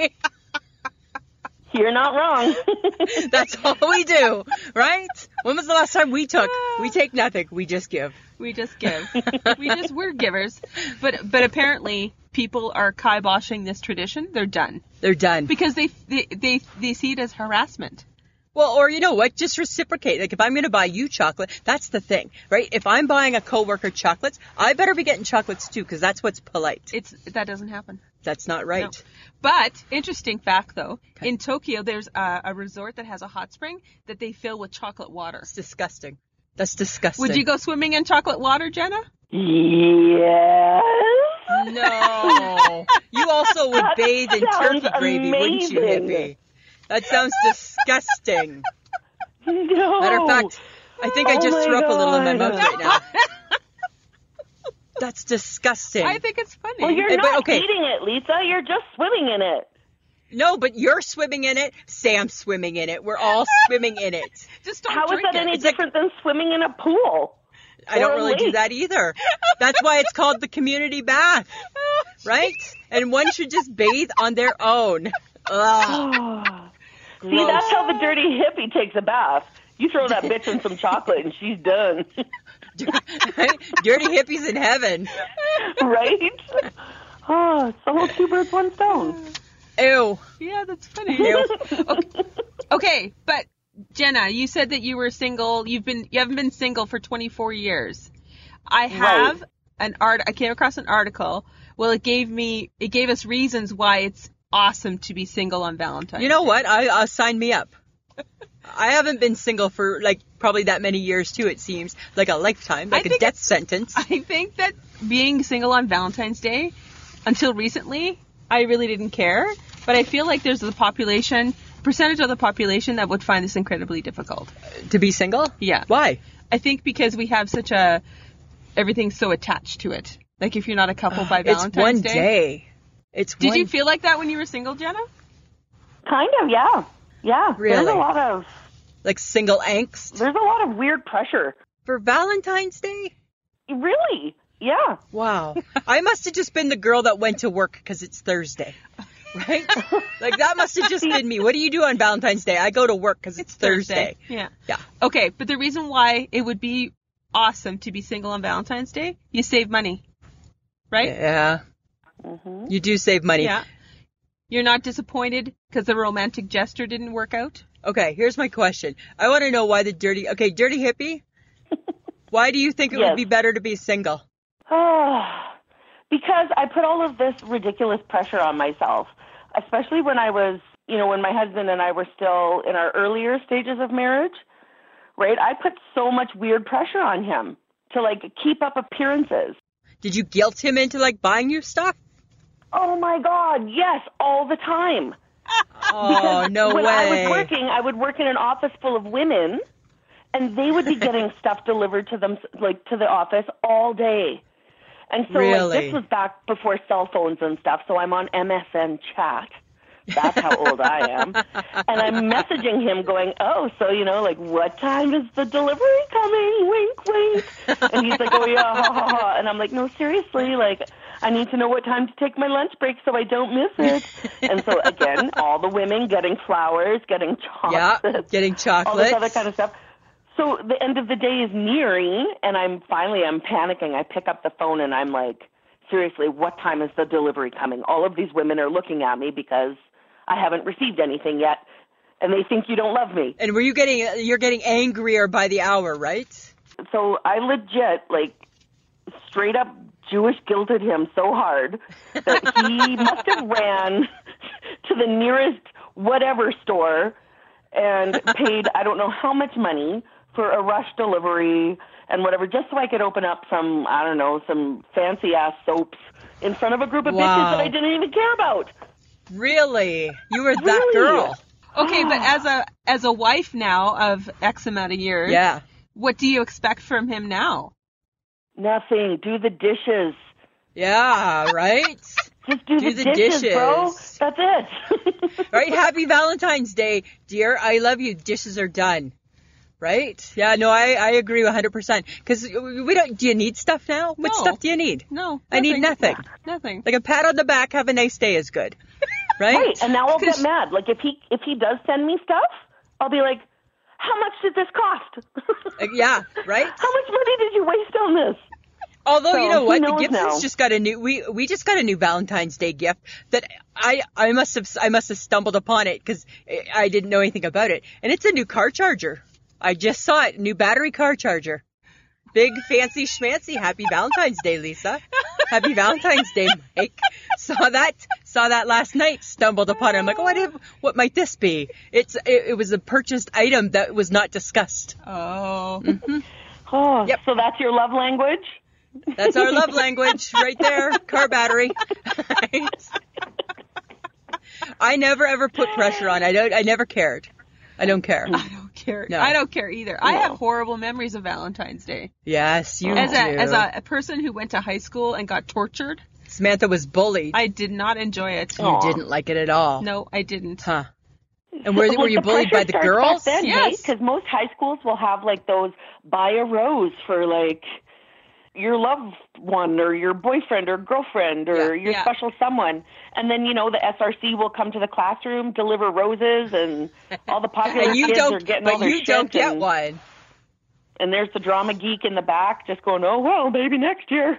You're not wrong. That's all we do, right? When was the last time we took? We take nothing. We just give. we just give. we just we're givers. But but apparently people are kiboshing this tradition. They're done They're done. because they they they, they see it as harassment. Well, or you know what? Just reciprocate. Like if I'm going to buy you chocolate, that's the thing, right? If I'm buying a coworker chocolates, I better be getting chocolates too, because that's what's polite. It's that doesn't happen. That's not right. No. But interesting fact though, in Tokyo there's a, a resort that has a hot spring that they fill with chocolate water. It's disgusting. That's disgusting. Would you go swimming in chocolate water, Jenna? Yes. No. You also would That bathe in sounds turkey gravy, wouldn't you, amazing. hippie? That sounds disgusting. No. Matter of fact, I think I Oh just my threw up a little in my God. mouth right now. That's disgusting. I think it's funny. Well, you're Hey, but not okay. eating it, Lisa. You're just swimming in it. No, but you're swimming in it. Sam's swimming in it. We're all swimming in it. Just don't How is drink that it. any It's like- different than swimming in a pool? I don't Or a really do lake. that either. That's why it's called the community bath, right? And one should just bathe on their own. Ugh. Oh. See, Gross. that's how the dirty hippie takes a bath. You throw that bitch in some chocolate and she's done. Right? Dirty hippies in heaven. Right? Oh, it's the whole two birds, one stone. Ew. Yeah, that's funny. Ew. okay. okay, but Jenna, you said that you were single. You've been you haven't been single for twenty-four years. I have Right. an art. I came across an article. Well, it gave me it gave us reasons why it's awesome to be single on Valentine's. You know Day. what? I uh, sign me up. I haven't been single for like probably that many years too. It seems like a lifetime, like a think death sentence. I think that being single on Valentine's Day, until recently, I really didn't care. But I feel like there's the population, percentage of the population that would find this incredibly difficult. To be single? Yeah. Why? I think because we have such a, everything's so attached to it. Like if you're not a couple by It's Valentine's one Day. day. It's Did one you feel like that when you were single, Jenna? Kind of, yeah. Yeah. There's Really? a lot of like single angst there's a lot of weird pressure. for Valentine's Day? Really? Yeah. Wow. I must have just been the girl that went to work because it's Thursday. Right? Like that must have just been me. What do you do on Valentine's Day? I go to work because it's, Thursday. Yeah. Yeah. Okay, but the reason why it would be awesome to be single on Valentine's Day, you save money. Right? Yeah. hmm You do save money. Yeah. You're not disappointed because the romantic gesture didn't work out? Okay, here's my question. I want to know why the dirty, okay, dirty hippie, why do you think it Yes. would be better to be single? Because I put all of this ridiculous pressure on myself, especially when I was, you know, when my husband and I were still in our earlier stages of marriage, right? I put so much weird pressure on him to like keep up appearances. Did you guilt him into like buying you stuff? Oh my God, yes, all the time. Oh, no when way. I was working, I would work in an office full of women, and they would be getting stuff delivered to them, like to the office all day. And so, Really? like, this was back before cell phones and stuff. So I'm on M S N chat. That's how old I am. And I'm messaging him, going, "Oh, so you know, like, what time is the delivery coming? Wink, wink." And he's like, "Oh yeah, ha ha ha." And I'm like, "No, seriously, like." I need to know what time to take my lunch break so I don't miss it. And so, again, all the women getting flowers, getting Yeah, chocolates, getting all this chocolates. other kind of stuff. So the end of the day is nearing, and I'm finally, I'm panicking. I pick up the phone, and I'm like, seriously, what time is the delivery coming? All of these women are looking at me because I haven't received anything yet, and they think you don't love me. And were you getting, you're getting angrier by the hour, right? So I legit, like, straight up Jewish guilted him so hard that he must have ran to the nearest whatever store and paid I don't know how much money for a rush delivery and whatever, just so I could open up some, I don't know, some fancy ass soaps in front of a group of Wow. bitches that I didn't even care about. Really? You were that Really? girl. Okay, but as a as a wife now of X amount of years, Yeah. what do you expect from him now? Nothing. Do the dishes. Yeah, right? Just do, Do the, the dishes, dishes. bro. That's it. Right? Happy Valentine's Day, dear. I love you. Dishes are done. Right? Yeah, no, I, I agree one hundred percent. Because we don't, do you need stuff now? What No. stuff do you need? No, I need nothing. Nothing. Like a pat on the back, have a nice day is good. Right? Right, and now I'll get 'Cause- mad. Like if he if he does send me stuff, I'll be like, "How much did this cost? Uh, yeah, right? How much money did you waste on this?" Although, So, you know who what, the knows Gibsons now? just got a new, we, we just got a new Valentine's Day gift that I, I must have, I must have stumbled upon it because I didn't know anything about it. And it's a new car charger. I just saw it, new battery car charger. Big, fancy, schmancy. Happy Valentine's Day, Lisa. Happy Valentine's Day, Mike. Saw that, saw that last night, stumbled upon it. I'm like, oh, what, if, what might this be? It's, it, it was a purchased item that was not discussed. Oh. Oh, Yep. so that's your love language? That's our love language right there. Car battery. I never ever put pressure on. I don't. I never cared. I don't care. I don't care. No. I don't care either. I have horrible memories of Valentine's Day. Yes, you As do. a as a, a person who went to high school and got tortured, Samantha was bullied. I did not enjoy it. you didn't like it at all. No, I didn't. Huh. And were, were you bullied by the girls? Then, Yes. Because most high schools will have like those buy a rose for like your loved one or your boyfriend or girlfriend or Yeah. your Yeah. special someone. And then, you know, the S R C will come to the classroom, deliver roses, and all the popular And you kids are don't. getting all But their you shit. don't get and, one. and there's the drama geek in the back just going, oh, well, maybe next year.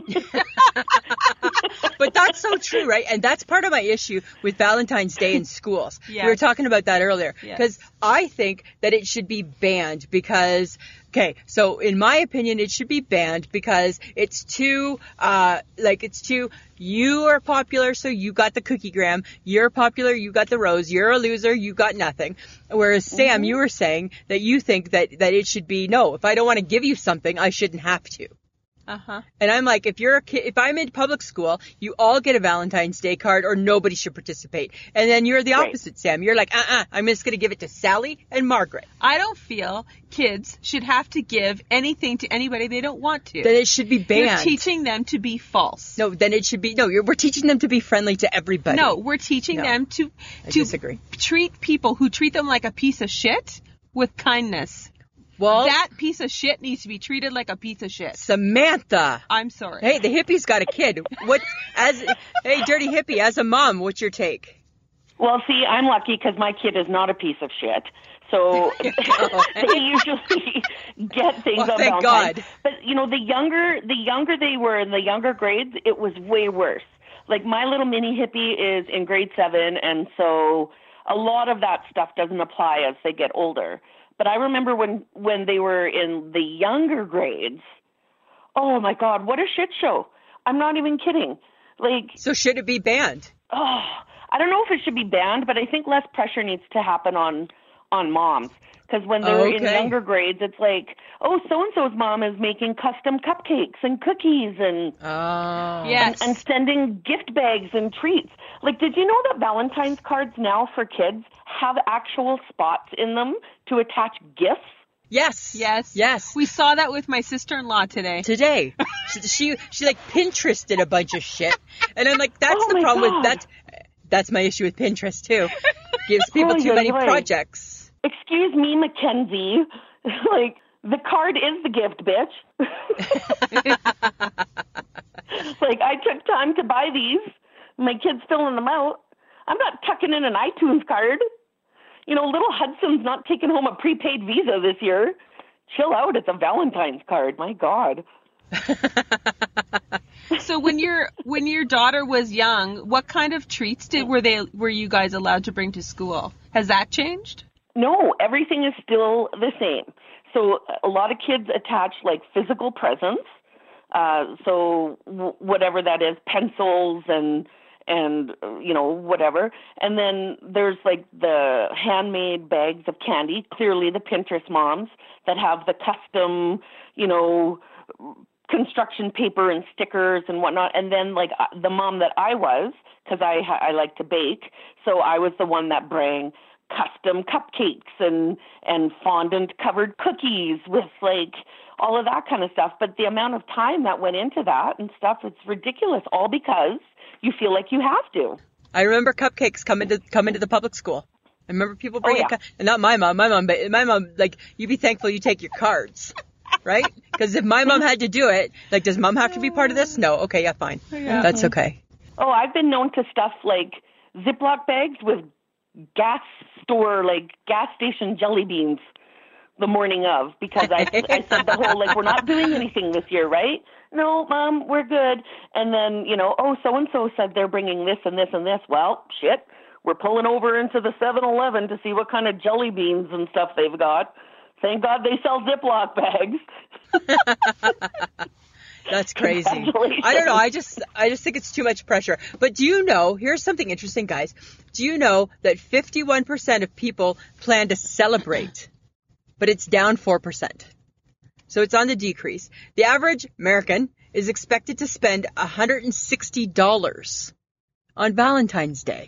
But that's so true, right? And that's part of my issue with Valentine's Day in schools. Yes. We were talking about that earlier. Yes. Because I think that it should be banned because, okay, so in my opinion, it should be banned because it's too, uh, like it's too, you are popular, so you got the cookie gram. You're popular, you got the rose. You're a loser, you got nothing. Whereas, Sam, you were saying that you think that, that it should be, no, if I don't want to give you something, I shouldn't have to. Uh-huh. And I'm like, if you're a kid, if I'm in public school, you all get a Valentine's Day card or nobody should participate. And then you're the Right. opposite, Sam. You're like, uh-uh, I'm just going to give it to Sally and Margaret. I don't feel kids should have to give anything to anybody they don't want to. Then it should be You're banned. teaching them to be false. No, then it should be, no, you're, we're teaching them to be friendly to everybody. No, we're teaching No. them to I to disagree. treat people who treat them like a piece of shit with kindness. Well, That piece of shit needs to be treated like a piece of shit. Samantha. I'm sorry. Hey, the hippie's got a kid. What, as, hey, dirty hippie, as a mom, what's your take? Well, see, I'm lucky because my kid is not a piece of shit. So they usually get things Oh, on thank Valentine's. God. But you know, the younger the younger they were in the younger grades, it was way worse. Like my little mini hippie is in grade seven, and so a lot of that stuff doesn't apply as they get older. But I remember when when they were in the younger grades. Oh my God, what a shit show! I'm not even kidding. Like, So should it be banned? oh, I don't know if it should be banned, but I think less pressure needs to happen on on moms. Because when they're in Okay. younger grades, it's like, oh, so-and-so's mom is making custom cupcakes and cookies and, Oh. Yes. and sending gift bags and treats. Like, did you know that Valentine's cards now for kids have actual spots in them to attach gifts? Yes. Yes. Yes. We saw that with my sister-in-law today. Today. she, she she like Pinterested a bunch of shit, and I'm like, that's Oh the my problem God. with that's that's my issue with Pinterest too. Gives people Oy, too oy, many oy. projects. Excuse me, Mackenzie. Like, the card is the gift, bitch. Like, I took time to buy these. My kid's filling them out. I'm not tucking in an iTunes card. You know, little Hudson's not taking home a prepaid Visa this year. Chill out. It's a Valentine's card. My God. So when your when your daughter was young, what kind of treats did were they were you guys allowed to bring to school? Has that changed? No, everything is still the same. So a lot of kids attach like physical presents. Uh, so w- whatever that is, pencils and and you know whatever. And then there's like the handmade bags of candy. Clearly, the Pinterest moms that have the custom, you know, construction paper and stickers and whatnot. And then like the mom that I was, because I I like to bake, so I was the one that bring custom cupcakes and and fondant covered cookies with like all of that kind of stuff. But the amount of time that went into that and stuff, it's ridiculous, all because you feel like you have to. I remember cupcakes coming to come into the public school. I remember people bringing, oh, yeah. cu- and not my mom, my mom, but my mom, like, you'd be thankful you take your cards, right? Because if my mom had to do it, like, does mom have to be part of this? No. Okay, yeah, fine. Yeah. That's okay. Oh, I've been known to stuff like Ziploc bags with gas store, like gas station jelly beans the morning of, because I, I said the whole, like, we're not doing anything this year, right? No, Mom, we're good. And then, you know, oh, so-and-so said they're bringing this and this and this. Well, shit, we're pulling over into the seven eleven to see what kind of jelly beans and stuff they've got. Thank God they sell Ziploc bags. That's crazy. I don't know. I just I just think it's too much pressure. But do you know, here's something interesting, guys. Do you know that fifty-one percent of people plan to celebrate, but it's down four percent? So it's on the decrease. The average American is expected to spend one hundred sixty dollars on Valentine's Day.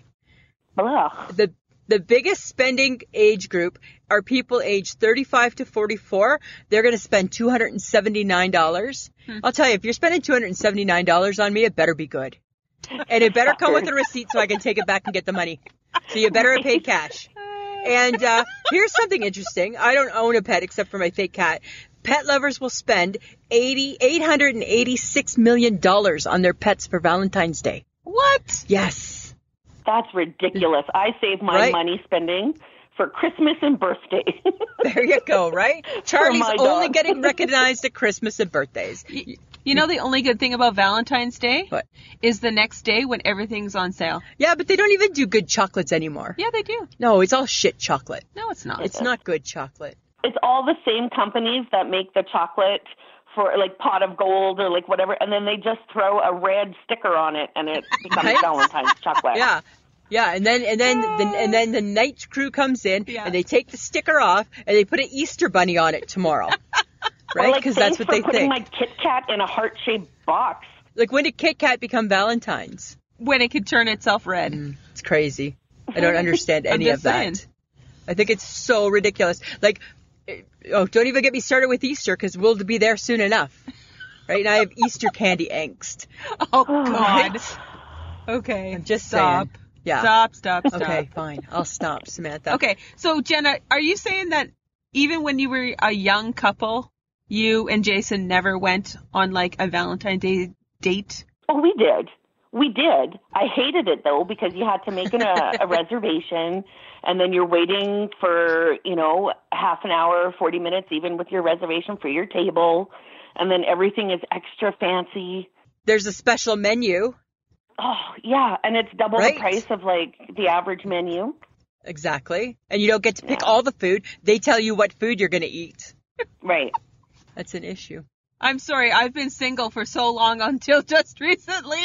Ugh. The The biggest spending age group are people aged thirty-five to forty-four. They're going to spend two hundred seventy-nine dollars. Hmm. I'll tell you, if you're spending two hundred seventy-nine dollars on me, it better be good. And it better come with a receipt so I can take it back and get the money. So you better have paid cash. And uh, here's something interesting. I don't own a pet except for my fake cat. Pet lovers will spend eight hundred eighty-six million dollars on their pets for Valentine's Day. What? Yes. That's ridiculous. I save my Right? money spending for Christmas and birthday. There you go, right? Charlie's my only dog. getting recognized at Christmas and birthdays. You, you know the only good thing about Valentine's Day? What? Is the next day when everything's on sale. Yeah, but they don't even do good chocolates anymore. Yeah, they do. No, it's all shit chocolate. No, it's not. It's not good chocolate. It's all the same companies that make the chocolate for like Pot of Gold or like whatever, and then they just throw a red sticker on it and it becomes Right? Valentine's chocolate. Yeah. Yeah, and then and then the, and then the night crew comes in Yeah. and they take the sticker off and they put an Easter bunny on it tomorrow. Or Right? like, Because that's thanks what for they putting think. my Kit Kat in a heart-shaped box. Like, when did Kit Kat become Valentine's? When it could turn itself red. Mm, it's crazy. I don't understand any just of that. saying. I think it's so ridiculous. Like, oh, don't even get me started with Easter because we'll be there soon enough. Right? And I have Easter candy angst. Oh, God. Right? Okay. I'm just stop. saying. Yeah. Stop, stop, stop. Okay, fine. I'll stop, Samantha. Okay, so Jenna, are you saying that even when you were a young couple, you and Jason never went on like a Valentine's Day date? Oh, we did. We did. I hated it, though, because you had to make an, a, a reservation, and then you're waiting for, you know, half an hour, forty minutes, even with your reservation for your table, and then everything is extra fancy. There's a special menu. Oh, yeah, and it's double Right? the price of, like, the average menu. Exactly. And you don't get to pick Yeah. all the food. They tell you what food you're going to eat. Right. That's an issue. I'm sorry, I've been single for so long until just recently.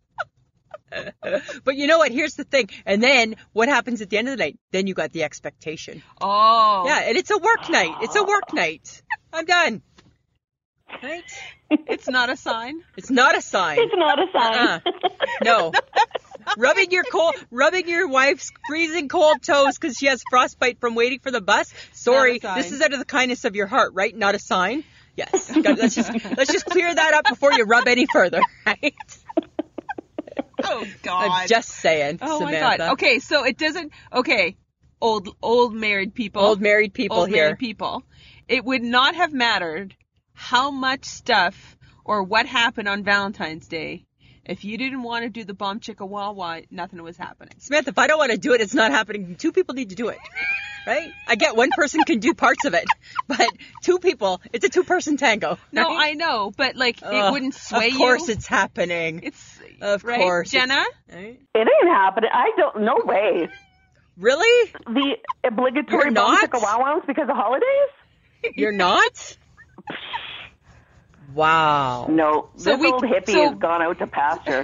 But you know what? Here's the thing. And then what happens at the end of the night? Then you got the expectation. Oh. Yeah, and it's a work night. It's a work night. I'm done. Right? It's not a sign. It's not a sign. It's not a sign. Uh-uh. No. rubbing your cold, rubbing your wife's freezing cold toes because she has frostbite from waiting for the bus. Sorry, Not a sign. this is out of the kindness of your heart, right? Not a sign. Yes. God, let's just let's just clear that up before you rub any further, right? Oh, God. I'm just saying, Oh, Samantha. my God. Okay, so it doesn't, okay, old, old married people. Old married people old here. married people. It would not have mattered how much stuff or what happened on Valentine's Day. If you didn't want to do the bomb chicka wawa, nothing was happening. Samantha, if I don't want to do it, it's not happening. Two people need to do it, right? I get one person can do parts of it, but two people, it's a two-person tango. No, right? I know, but like it Ugh, wouldn't sway you. Of course it's happening. It's Of right? course. Jenna. Right? It ain't happening. I don't, no way. Really? The obligatory You're bomb not? chicka wow wows because of holidays? You're not? Wow. No, So this we- old hippie so- has gone out to pasture.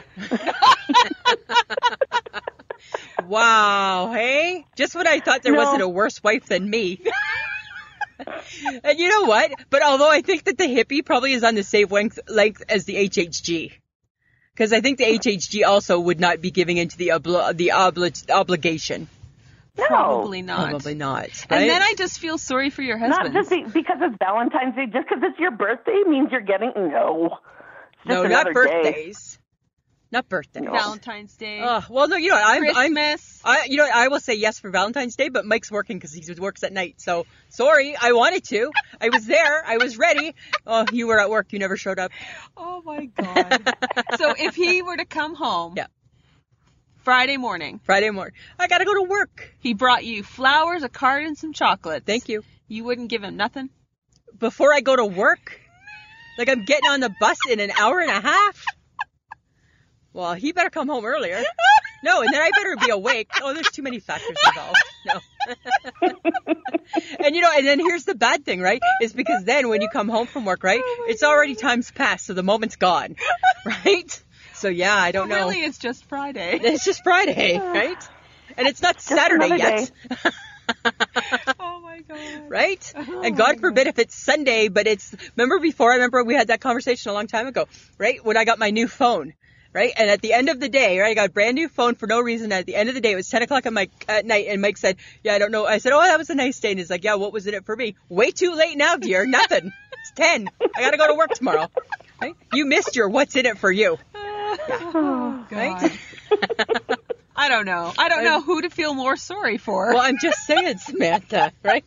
Wow, hey? Just when I thought there No. wasn't a worse wife than me. And you know what? But although I think that the hippie probably is on the same length, length as the H H G. Because I think the H H G also would not be giving into the obli- the obli- obligation. No, Probably not. Probably not. Right? And then I just feel sorry for your not husband. just be, because it's Valentine's Day. Just because it's your birthday means you're getting no. It's no, just not another day. birthdays. Not birthdays. No. Valentine's Day. Oh, well, no, you know what? I'm, I'm, Christmas. I, you know what? I will say yes for Valentine's Day, but Mike's working because he works at night. So, sorry, I wanted to. I was there. I was ready. Oh, you were at work. You never showed up. Oh my God. So if he were to come home Yeah. Friday morning, Friday morning. I gotta go to work. he brought you flowers, a card, and some chocolates. Thank you. You wouldn't give him nothing? Before I go to work? Like I'm getting on the bus in an hour and a half? Well, he better come home earlier. No, and then I better be awake. Oh, there's too many factors involved. No. And you know, and then here's the bad thing, right? Is because then when you come home from work, right, it's already time's passed, so the moment's gone. Right? So yeah, I don't Well, know. really, it's just Friday. It's just Friday, right? And it's not Saturday another yet. Oh my God. Right? And God forbid if it's Sunday, but it's, remember before, I remember we had that conversation a long time ago, right? When I got my new phone, right? And at the end of the day, right, I got a brand new phone for no reason. At the end of the day, it was ten o'clock at, my, at night, and Mike said, yeah, I don't know. I said, oh, that was a nice day. And he's like, yeah, what was in it for me? Way too late now, dear. Nothing. It's ten. I got to go to work tomorrow. Right? You missed your what's in it for you. Oh, God. Right? I don't know. I don't know who to feel more sorry for. Well, I'm just saying, Samantha, right?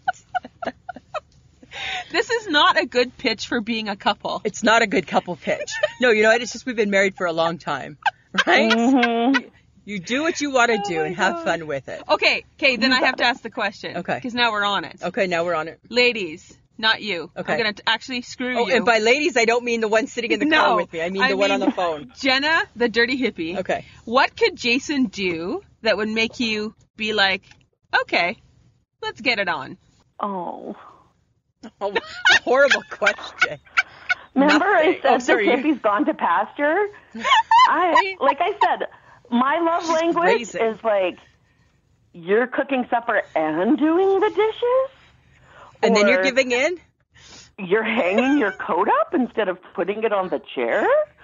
This is not a good pitch for being a couple. It's not a good couple pitch. No, you know what? It's just we've been married for a long time, right? Mm-hmm. You do what you want to do my and have God. fun with it. Okay, okay, then I have to ask the question. Okay. Because now we're on it. Okay, now we're on it. Ladies, not you. Okay. I'm going to actually screw Oh, you. and by ladies, I don't mean the one sitting in the no, car with me. I mean the one on the phone. Jenna, the dirty hippie. Okay. What could Jason do that would make you be like, okay, let's get it on? Oh. Oh, horrible question. Remember I Nothing. said Oh, sorry. the hippie's gone to pasture? I like I said, my love language raising. is like you're cooking supper and doing the dishes? And then you're Or giving in? you're hanging your coat up instead of putting it on the chair?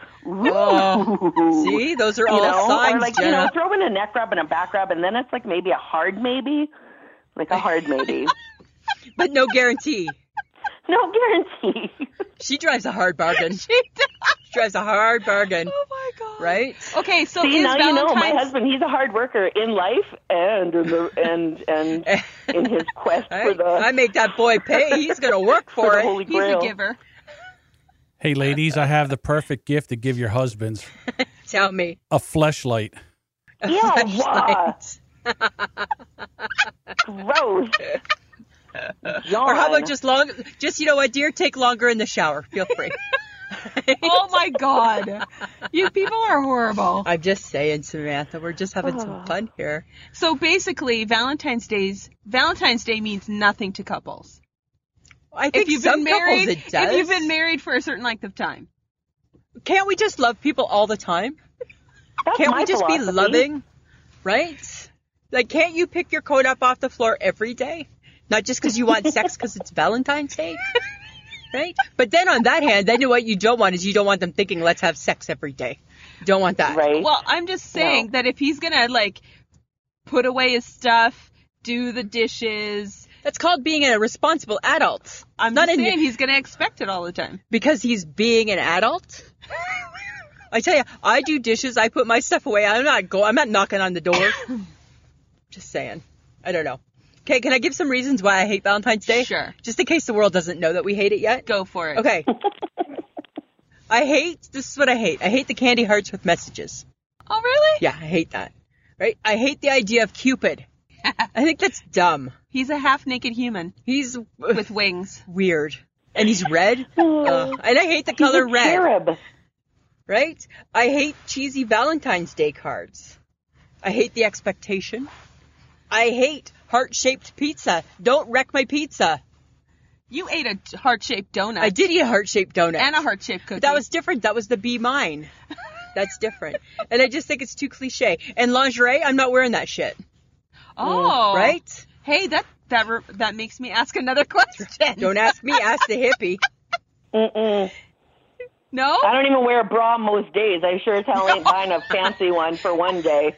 Oh, Ooh. see, those are You all know, signs, or like, Jenna. you know, throw in a neck rub and a back rub, and then it's like maybe a hard maybe. Like a hard maybe. But no guarantee. No guarantee. She drives a hard bargain. She does. She drives a hard bargain, Oh my God. right? Okay, so See, is now you know, my Valentine's... husband, he's a hard worker in life and in, the, and, and in his quest for Right? the... I make that boy pay. He's going to work For for the it. Holy He's Grail. a giver. Hey, ladies, I have the perfect gift to give your husbands. Tell me. A fleshlight. Yeah, wow. Flashlight. Gross. Or how about just long, just, you know what, dear, take longer in the shower. Feel free. Oh my God. You people are horrible. I'm just saying, Samantha, we're just having some fun here. So basically, Valentine's Day's Valentine's Day means nothing to couples. I think If you've some been married, couples it does. if you've been married for a certain length of time. Can't we just love people all the time? That's Can't my we just philosophy. be loving? Right? Like, can't you pick your coat up off the floor every day? Not just because you want sex because it's Valentine's Day? Right? But then on that hand, then what you don't want is you don't want them thinking, let's have sex every day. You don't want that. Right. Well, I'm just saying No. that if he's gonna like put away his stuff, do the dishes, That's called being a responsible adult. I'm Not just in- saying he's gonna expect it all the time. Because he's being an adult? I tell you, I do dishes. I put my stuff away. I'm not go. I'm not knocking on the door. Just saying. I don't know. Okay, can I give some reasons why I hate Valentine's Day? Sure. Just in case the world doesn't know that we hate it yet. Go for it. Okay. I hate, this is what I hate. I hate the candy hearts with messages. Oh, really? Yeah, I hate that. Right? I hate the idea of Cupid. I think that's dumb. He's a half-naked human He's with wings. weird. And he's red. Ugh. And I hate the He's color a red. cherub. Right? I hate cheesy Valentine's Day cards. I hate the expectation. I hate heart-shaped pizza. Don't wreck my pizza. You ate a heart-shaped donut. I did eat a heart-shaped donut. And a heart-shaped cookie. But that was different. That was the be mine. That's different. And I just think it's too cliche. And lingerie, I'm not wearing that shit. Oh. Right? Hey, that that re- that makes me ask another question. Don't ask me. Ask the hippie. Mm-mm. No? I don't even wear a bra most days. I sure as hell ain't buying a fancy one for one day.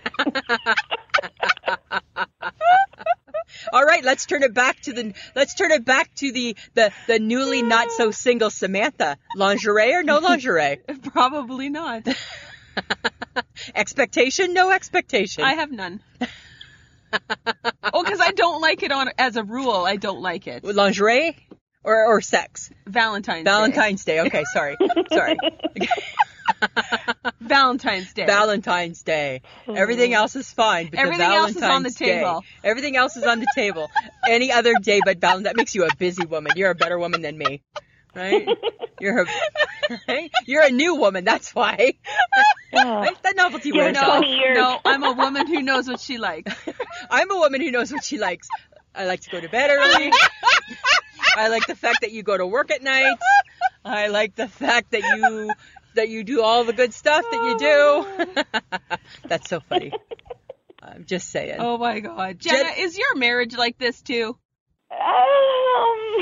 All right, let's turn it back to the let's turn it back to the the, the newly not so single Samantha. Lingerie or no lingerie? Probably not. Expectation, no expectation. I have none. Oh, because I don't like it on as a rule. I don't like it. Lingerie or or sex? Valentine's Valentine's Day. Day. Okay, sorry. Sorry. Valentine's Day. Valentine's Day. Everything else is fine. But Everything the else is on the Valentine's table. Day, everything else is on the table. Any other day but Valentine's. That makes you a busy woman. You're a better woman than me. Right? You're a, right? You're a new woman. That's why. Right? That novelty Give wears it off. twenty years. No, I'm a woman who knows what she likes. I'm a woman who knows what she likes. I like to go to bed early. I like the fact that you go to work at night. I like the fact that you that you do all the good stuff that you do. That's so funny. I'm just saying. Oh my God, Jenna, Jen- is your marriage like this too? Um,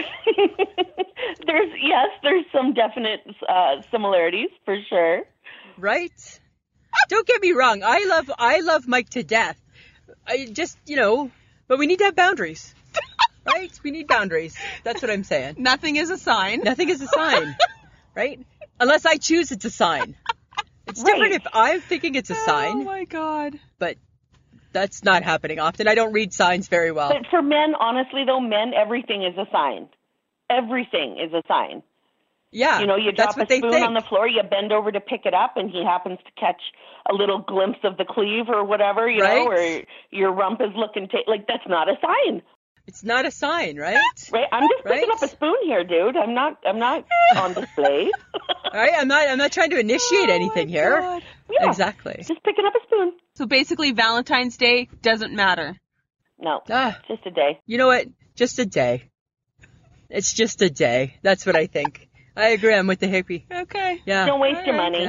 there's yes, there's some definite uh, similarities for sure. Right? Don't get me wrong. I love I love Mike to death. I just, you know, but we need to have boundaries. Right? We need boundaries. That's what I'm saying. Nothing is a sign. Nothing is a sign. Right? Unless I choose it's a sign. It's Right. different if I'm thinking it's a Oh sign, my God. but that's not happening often. I don't read signs very well. But for men, honestly though, men, everything is a sign. Everything is a sign. Yeah. You know, you that's drop what a they spoon think. on the floor, you bend over to pick it up, and he happens to catch a little glimpse of the cleave or whatever, you know, Right. or your rump is looking, ta- like, that's not a sign, It's not a sign, right? right? I'm just picking Right? up a spoon here, dude. I'm not, I'm not on display. All right? I'm not I'm not trying to initiate anything here. God. Yeah, Exactly. just picking up a spoon. So basically, Valentine's Day doesn't matter. No, Ah, just a day. you know what? Just a day. It's just a day. That's what I think. I agree. I'm with the hippie. Okay. Yeah. Don't waste your All right. money. Yeah.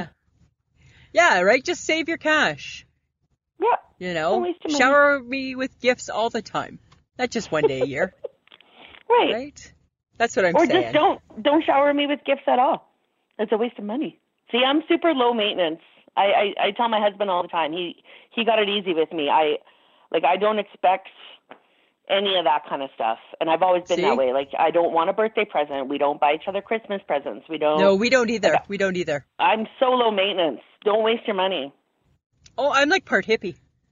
Yeah, right? Just save your cash. Yeah. You know? Don't waste your money. Shower me with gifts all the time. Not just one day a year. Right. Right? That's what I'm Or saying. just don't don't shower me with gifts at all. It's a waste of money. See, I'm super low maintenance. I, I, I tell my husband all the time. He he got it easy with me. I like I don't expect any of that kind of stuff. And I've always been See? that way. Like I don't want a birthday present. We don't buy each other Christmas presents. We don't No, we don't either. We don't either. I'm so low maintenance. Don't waste your money. Oh, I'm like part hippie.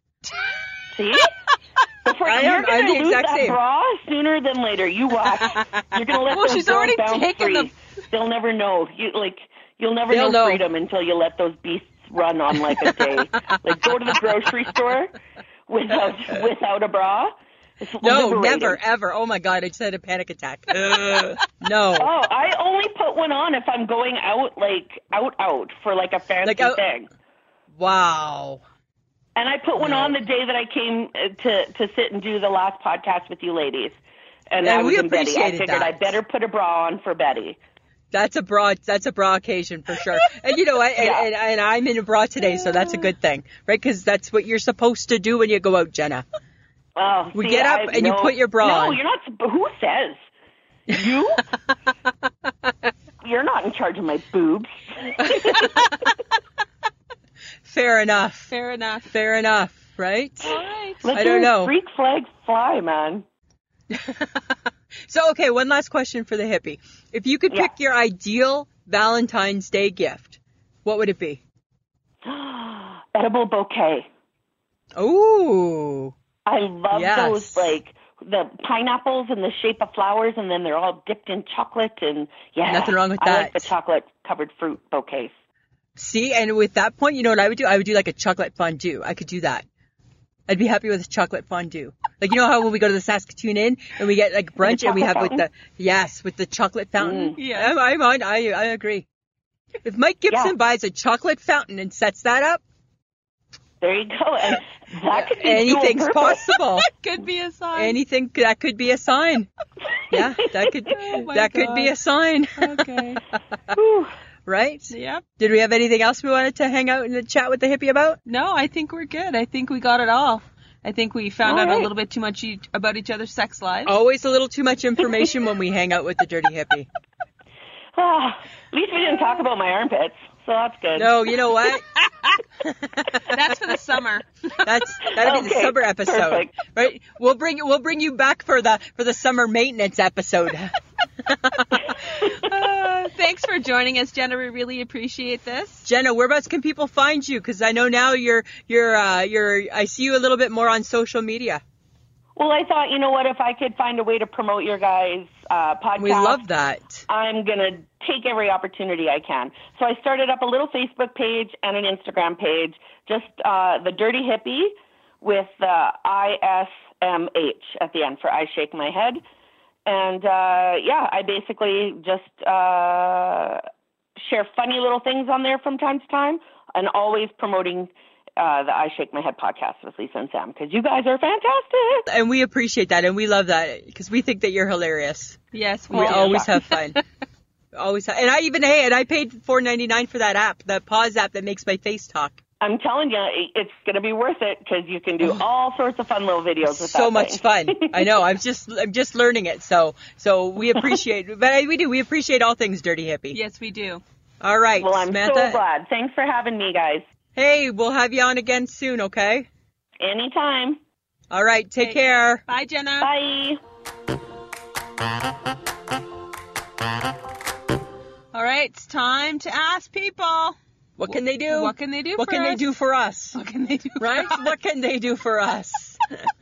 See? Before, I you're am- gonna I'm the lose exact that same. bra sooner than later. You watch. You're gonna let Well, those she's girls already bounce taken free. the- They'll never know. You like you'll never They'll know know. freedom until you let those beasts run on like a day. Like go to the grocery store without without a bra. It's No, liberating. never, ever. Oh my God, I just had a panic attack. Ugh. No. Oh, I only put one on if I'm going out like out out for like a fancy Like out- thing. Wow. And I put one on the day that I came uh, to to sit and do the last podcast with you ladies. And Yeah, I was we in Betty. I appreciated figured I that. better put a bra on for Betty. That's a bra. That's a bra occasion for sure. And you know, I, Yeah. and, and, and I'm in a bra today, so that's a good thing, right? Because that's what you're supposed to do when you go out, Jenna. Oh, We see, get up I- and you no, put your bra no, on. you're not. supp- Who says? You? You're not in charge of my boobs. Fair enough. Fair enough. Fair enough, right? All right. Let I your don't know. freak flag fly, man. So, okay, one last question for the hippie. If you could Yeah. pick your ideal Valentine's Day gift, what would it be? Edible bouquet. Ooh. I love Yes. those, like the pineapples in the shape of flowers, and then they're all dipped in chocolate. And yeah, Nothing wrong with I like that. the chocolate covered fruit bouquets. See, and with that point, you know what I would do? I would do like a chocolate fondue. I could do that. I'd be happy with a chocolate fondue. Like, you know how when we go to the Saskatoon Inn and we get like brunch and we have chocolate with the, yes, with the chocolate fountain. Mm. Yeah. I'm, I'm on, I, I agree. If Mike Gibson Yeah. buys a chocolate fountain and sets that up, There you go. And that could be dual anything's purpose. possible. Could be a sign. Anything, that could be a sign. Yeah, that could Oh my that could be God. a sign. Okay. Whew. Right? Yep. Did we have anything else we wanted to hang out and chat with the hippie about? No, I think we're good. I think we got it all. I think we found All out a right. little bit too much e- about each other's sex lives. Always a little too much information when we hang out with the dirty hippie. Ah, at least we didn't talk about my armpits, so that's good. No, you know what? That's for the summer. That's that'll be the Okay, summer episode, perfect. right? We'll bring we'll bring you back for the for the summer maintenance episode. Uh, thanks for joining us, Jenna. We really appreciate this. Jenna, whereabouts can people find you? Because I know now you're you're uh, you're I see you a little bit more on social media. Well, I thought, you know what, if I could find a way to promote your guys' uh, podcast, We love that. I'm going to take every opportunity I can. So I started up a little Facebook page and an Instagram page, just uh, the Dirty Hippie with the I S M H at the end for I Shake My Head. And, uh, yeah, I basically just uh, share funny little things on there from time to time and always promoting uh, the I Shake My Head podcast with Lisa and Sam because you guys are fantastic. And we appreciate that, and we love that because we think that you're hilarious. Yes, we, We do. always have fun. Always have, and I even hey, and I paid four ninety-nine for that app, that Pause app that makes my face talk. I'm telling you, it's going to be worth it because you can do all sorts of fun little videos with So that much thing. fun. I know. I'm just I'm just learning it. So so we appreciate, but we do we appreciate all things Dirty Hippie. Yes, we do. All right, Well, I'm Samantha. so glad. Thanks for having me, guys. Hey, we'll have you on again soon. Okay. Anytime. All right. Take Okay. care. Bye, Jenna. Bye. All right, it's time to ask people. What can they do? What can they do What for can they us? do for us? What can they do? for Right? us? What can they do for us?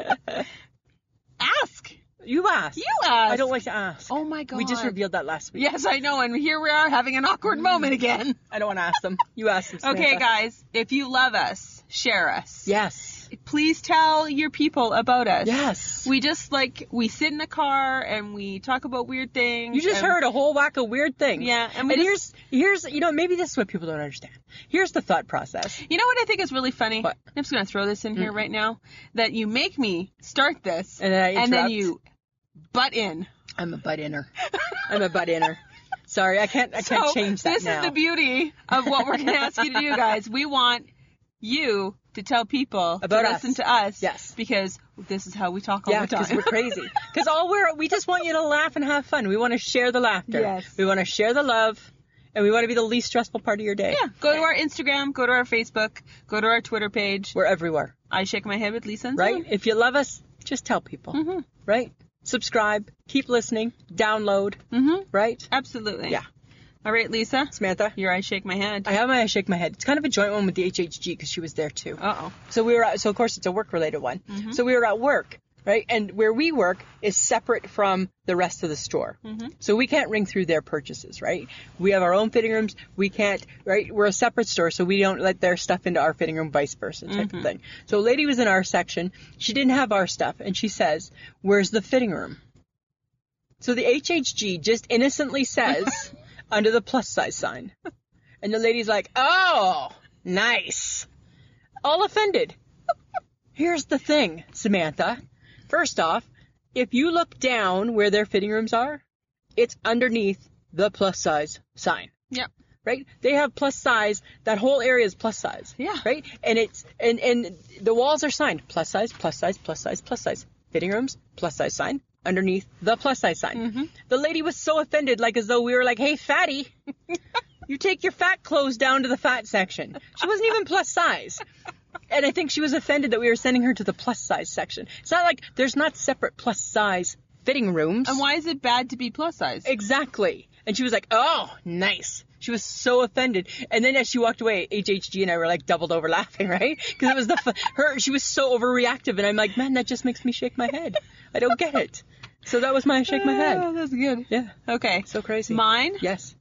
Ask. You ask. You ask. I don't like to ask. Oh my God. We just revealed that last week. Yes, I know, and here we are having an awkward moment again. I don't want to ask them. You ask them. Okay, Samantha. guys, if you love us, share us. Yes. Please tell your people about us. Yes. We just like we sit in a car and we talk about weird things. You just and- heard a whole whack of weird things. Yeah, and And, we here's here's you know maybe this is what people don't understand. Here's the thought process. You know what I think is really funny? What? I'm just gonna throw this in here right now. That you make me start this, And then I and then interrupt. you butt in. I'm a butt inner. I'm a butt inner. Sorry, I can't I can't So change that this now. is the beauty of what we're gonna ask you to do, guys. We want you to tell people About to us. listen to us. Yes. Because this is how we talk all Yeah, the because time. we're crazy. Because all we're we just want you to laugh and have fun. We want to share the laughter. Yes. We want to share the love, and we want to be the least stressful part of your day. Yeah, go to our Instagram, go to our Facebook, go to our Twitter page. We're everywhere, I shake my head with Lisa and right? Sam. If you love us, just tell people, Mm-hmm. right? Subscribe, keep listening, download, Mm-hmm. right? Absolutely. Yeah. All right, Lisa. Samantha, Your I shake my head. I have my I shake my head. It's kind of a joint one with the H H G because she was there too. Uh-oh. So we were at, so of course it's a work related one. Mm-hmm. So we were at work, right? And where we work is separate from the rest of the store. Mm-hmm. So we can't ring through their purchases, right? We have our own fitting rooms. We can't, right? We're a separate store, so we don't let their stuff into our fitting room, vice versa type Mm-hmm. of thing. So a lady was in our section. She didn't have our stuff, and she says, "Where's the fitting room?" So the H H G just innocently says, under the plus size sign. And the lady's like, "Oh, nice." All offended. Here's the thing, Samantha. First off, if you look down where their fitting rooms are, it's underneath the plus size sign. Yep. Right? They have plus size. That whole area is plus size. Yeah. Right? And it's and and the walls are signed plus size, plus size, plus size, plus size. Fitting rooms, plus size sign. Underneath the plus size sign. Mm-hmm. The lady was so offended, like as though we were like, "Hey, fatty, you take your fat clothes down to the fat section." She wasn't even plus size. And I think she was offended that we were sending her to the plus size section. It's not like there's not separate plus size fitting rooms. And why is it bad to be plus size? Exactly. And she was like, "Oh, nice." She was so offended. And then as she walked away, H H G and I were like doubled over laughing, right? Because it was the f- her. She was so overreactive, and I'm like, "Man, that just makes me shake my head. I don't get it." So that was my shake my Oh, head. that's good. Yeah. Okay. So crazy. Mine, Yes.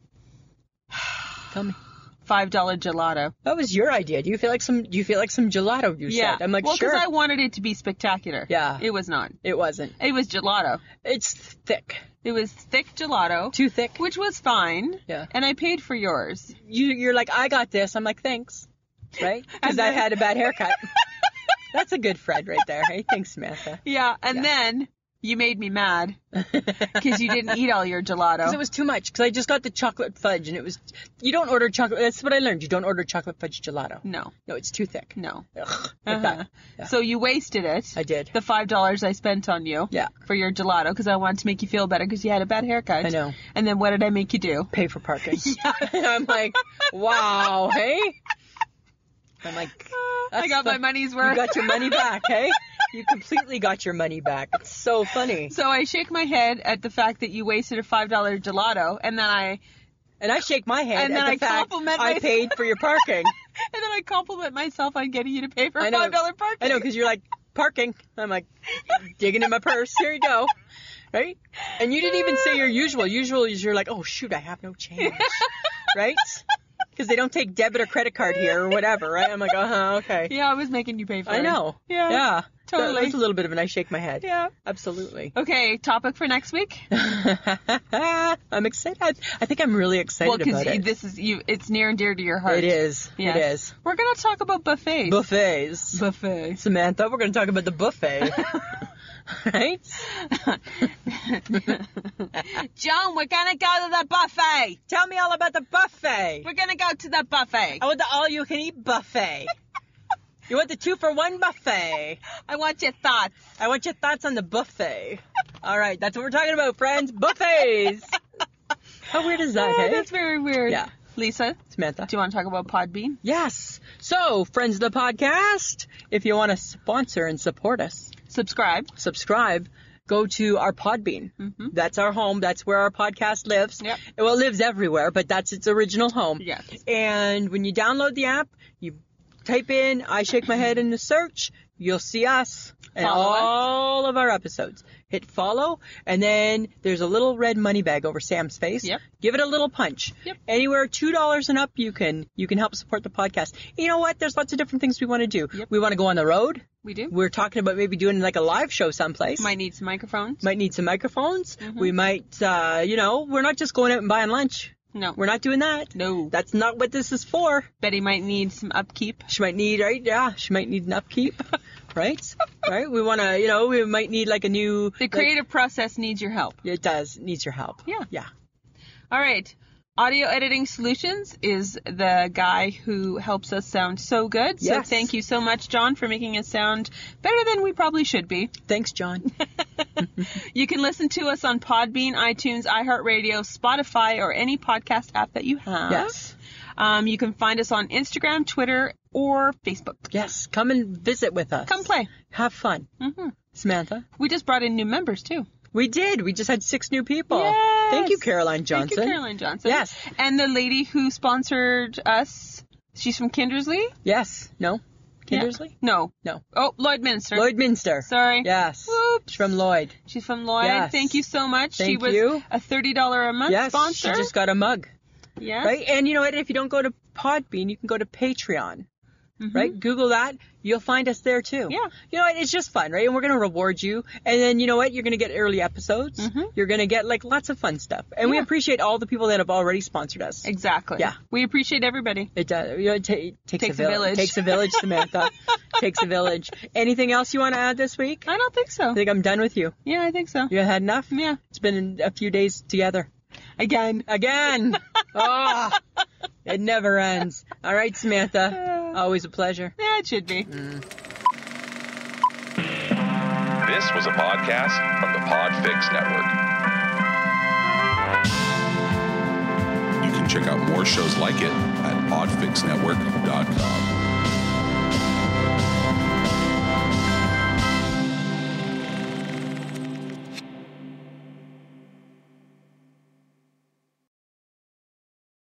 Tell me. five dollar gelato. That was your idea. Do you feel like some? Do you feel like some gelato? You Yeah. said. I'm like, well, sure. because I wanted it to be spectacular. Yeah. It was not. It wasn't. It was gelato. It's thick. It was thick gelato. Too thick. Which was fine. Yeah. And I paid for yours. You, you're like, "I got this." I'm like, "Thanks." Right? Because And I then- had a bad haircut. That's a good Fred right there. Hey, thanks, Samantha. Yeah. And Yeah. then You made me mad because you didn't eat all your gelato. Because it was too much. Because I just got the chocolate fudge, and it was. You don't order chocolate. That's what I learned. You don't order chocolate fudge gelato. No. No, it's too thick. No. Ugh, like Uh-huh. that. Yeah. So you wasted it. I did. The five dollars I spent on you. Yeah. For your gelato because I wanted to make you feel better because you had a bad haircut. I know. And then what did I make you do? Pay for parking. And I'm like, wow, hey. I'm like, I that's got the- my money's worth. You got your money back, hey? You completely got your money back. It's so funny. So I shake my head at the fact that you wasted a five dollar gelato, and then I And I shake my head And then at the I fact compliment I myself. paid for your parking. and then I compliment myself on getting you to pay for I know. five dollar parking. I know, because you're like, parking. I'm like, digging in my purse. Here you go. Right? And you didn't even say your usual. Usual is you're like, oh, shoot, I have no change. Right? Because they don't take debit or credit card here or whatever, right? I'm like, uh-huh, okay. Yeah, I was making you pay for it. I know. Yeah. Yeah. Totally. That was a little bit of an I shake my head. Yeah. Absolutely. Okay, topic for next week. I'm excited. I, I think I'm really excited Well, about because it. this is you. It's near and dear to your heart. It is. Yes. It is. We're gonna talk about buffets. Buffets. Buffet. Samantha, we're going to talk about the buffet. Right? John, we're gonna go to the buffet. Tell me all about the buffet. We're gonna go to the buffet. I want the all-you-can-eat buffet. You want the two-for-one buffet. I want your thoughts. I want your thoughts on the buffet. All right, that's what we're talking about, friends. Buffets. How weird is that, Yeah, hey? that's very weird. Yeah. Lisa, Samantha. do you want to talk about Podbean? Yes. So, friends of the podcast, if you want to sponsor and support us, Subscribe. subscribe, go to our Podbean. Mm-hmm. That's our home. That's where our podcast lives. Yep. Well, it lives everywhere, but that's its original home. Yes. And when you download the app, you type in I Shake My Head in the search, you'll see us and Follow us. all of our episodes. Hit follow, and then there's a little red money bag over Sam's face. Yep. Give it a little punch. Yep. Anywhere two dollars and up, you can you can help support the podcast. You know what? There's lots of different things we want to do. Yep. We want to go on the road. We do. We're talking about maybe doing like a live show someplace. Might need some microphones. Might need some microphones. Mhm. We might, uh, you know, we're not just going out and buying lunch. No. We're not doing that. No. That's not what this is for. Betty might need some upkeep. She might need, right? Yeah, she might need an upkeep. Right? Right? We want to, you know, we might need like a new. The creative process needs your help. Like, it does. It needs your help. Yeah. Yeah. All right. Audio Editing Solutions is the guy who helps us sound so good. So Yes. thank you so much, John, for making us sound better than we probably should be. Thanks, John. You can listen to us on Podbean, iTunes, iHeartRadio, Spotify, or any podcast app that you have. Yes. Um, you can find us on Instagram, Twitter, or Facebook. Yes. Come and visit with us. Come play. Have fun. hmm Samantha. We just brought in new members, too. We did. We just had six new people. Yes. Thank you, Caroline Johnson. Thank you, Caroline Johnson. Yes. And the lady who sponsored us, she's from Kindersley? Yes. No? Kindersley? Yeah. No. No. Oh, Lloydminster. Lloydminster. Sorry. Yes. Whoops. She's from Lloyd. She's from Lloyd. Yes. Thank you so much. she Thank was you. a thirty dollars a month Yes. sponsor. She just got a mug. Yes. Right? And you know what? If you don't go to Podbean, you can go to Patreon. Mhm. Right? Google that. You'll find us there too. Yeah. You know what? It's just fun, right? And we're going to reward you. And then, you know what? You're going to get early episodes. Mhm. You're going to get like lots of fun stuff. And we Yeah. appreciate all the people that have already sponsored us. Exactly. Yeah. We appreciate everybody. It does. You know, it, ta- it takes, Takes a, a vill- village. Takes a village, Samantha. Takes a village. Anything else you want to add this week? I don't think so. I think I'm done with you. Yeah, I think so. You had enough? Yeah. It's been a few days together. Again. Again. Oh, it never ends. All right, Samantha. Always a pleasure. Yeah, it should be. This was a podcast from the Podfix Network. You can check out more shows like it at podfix network dot com.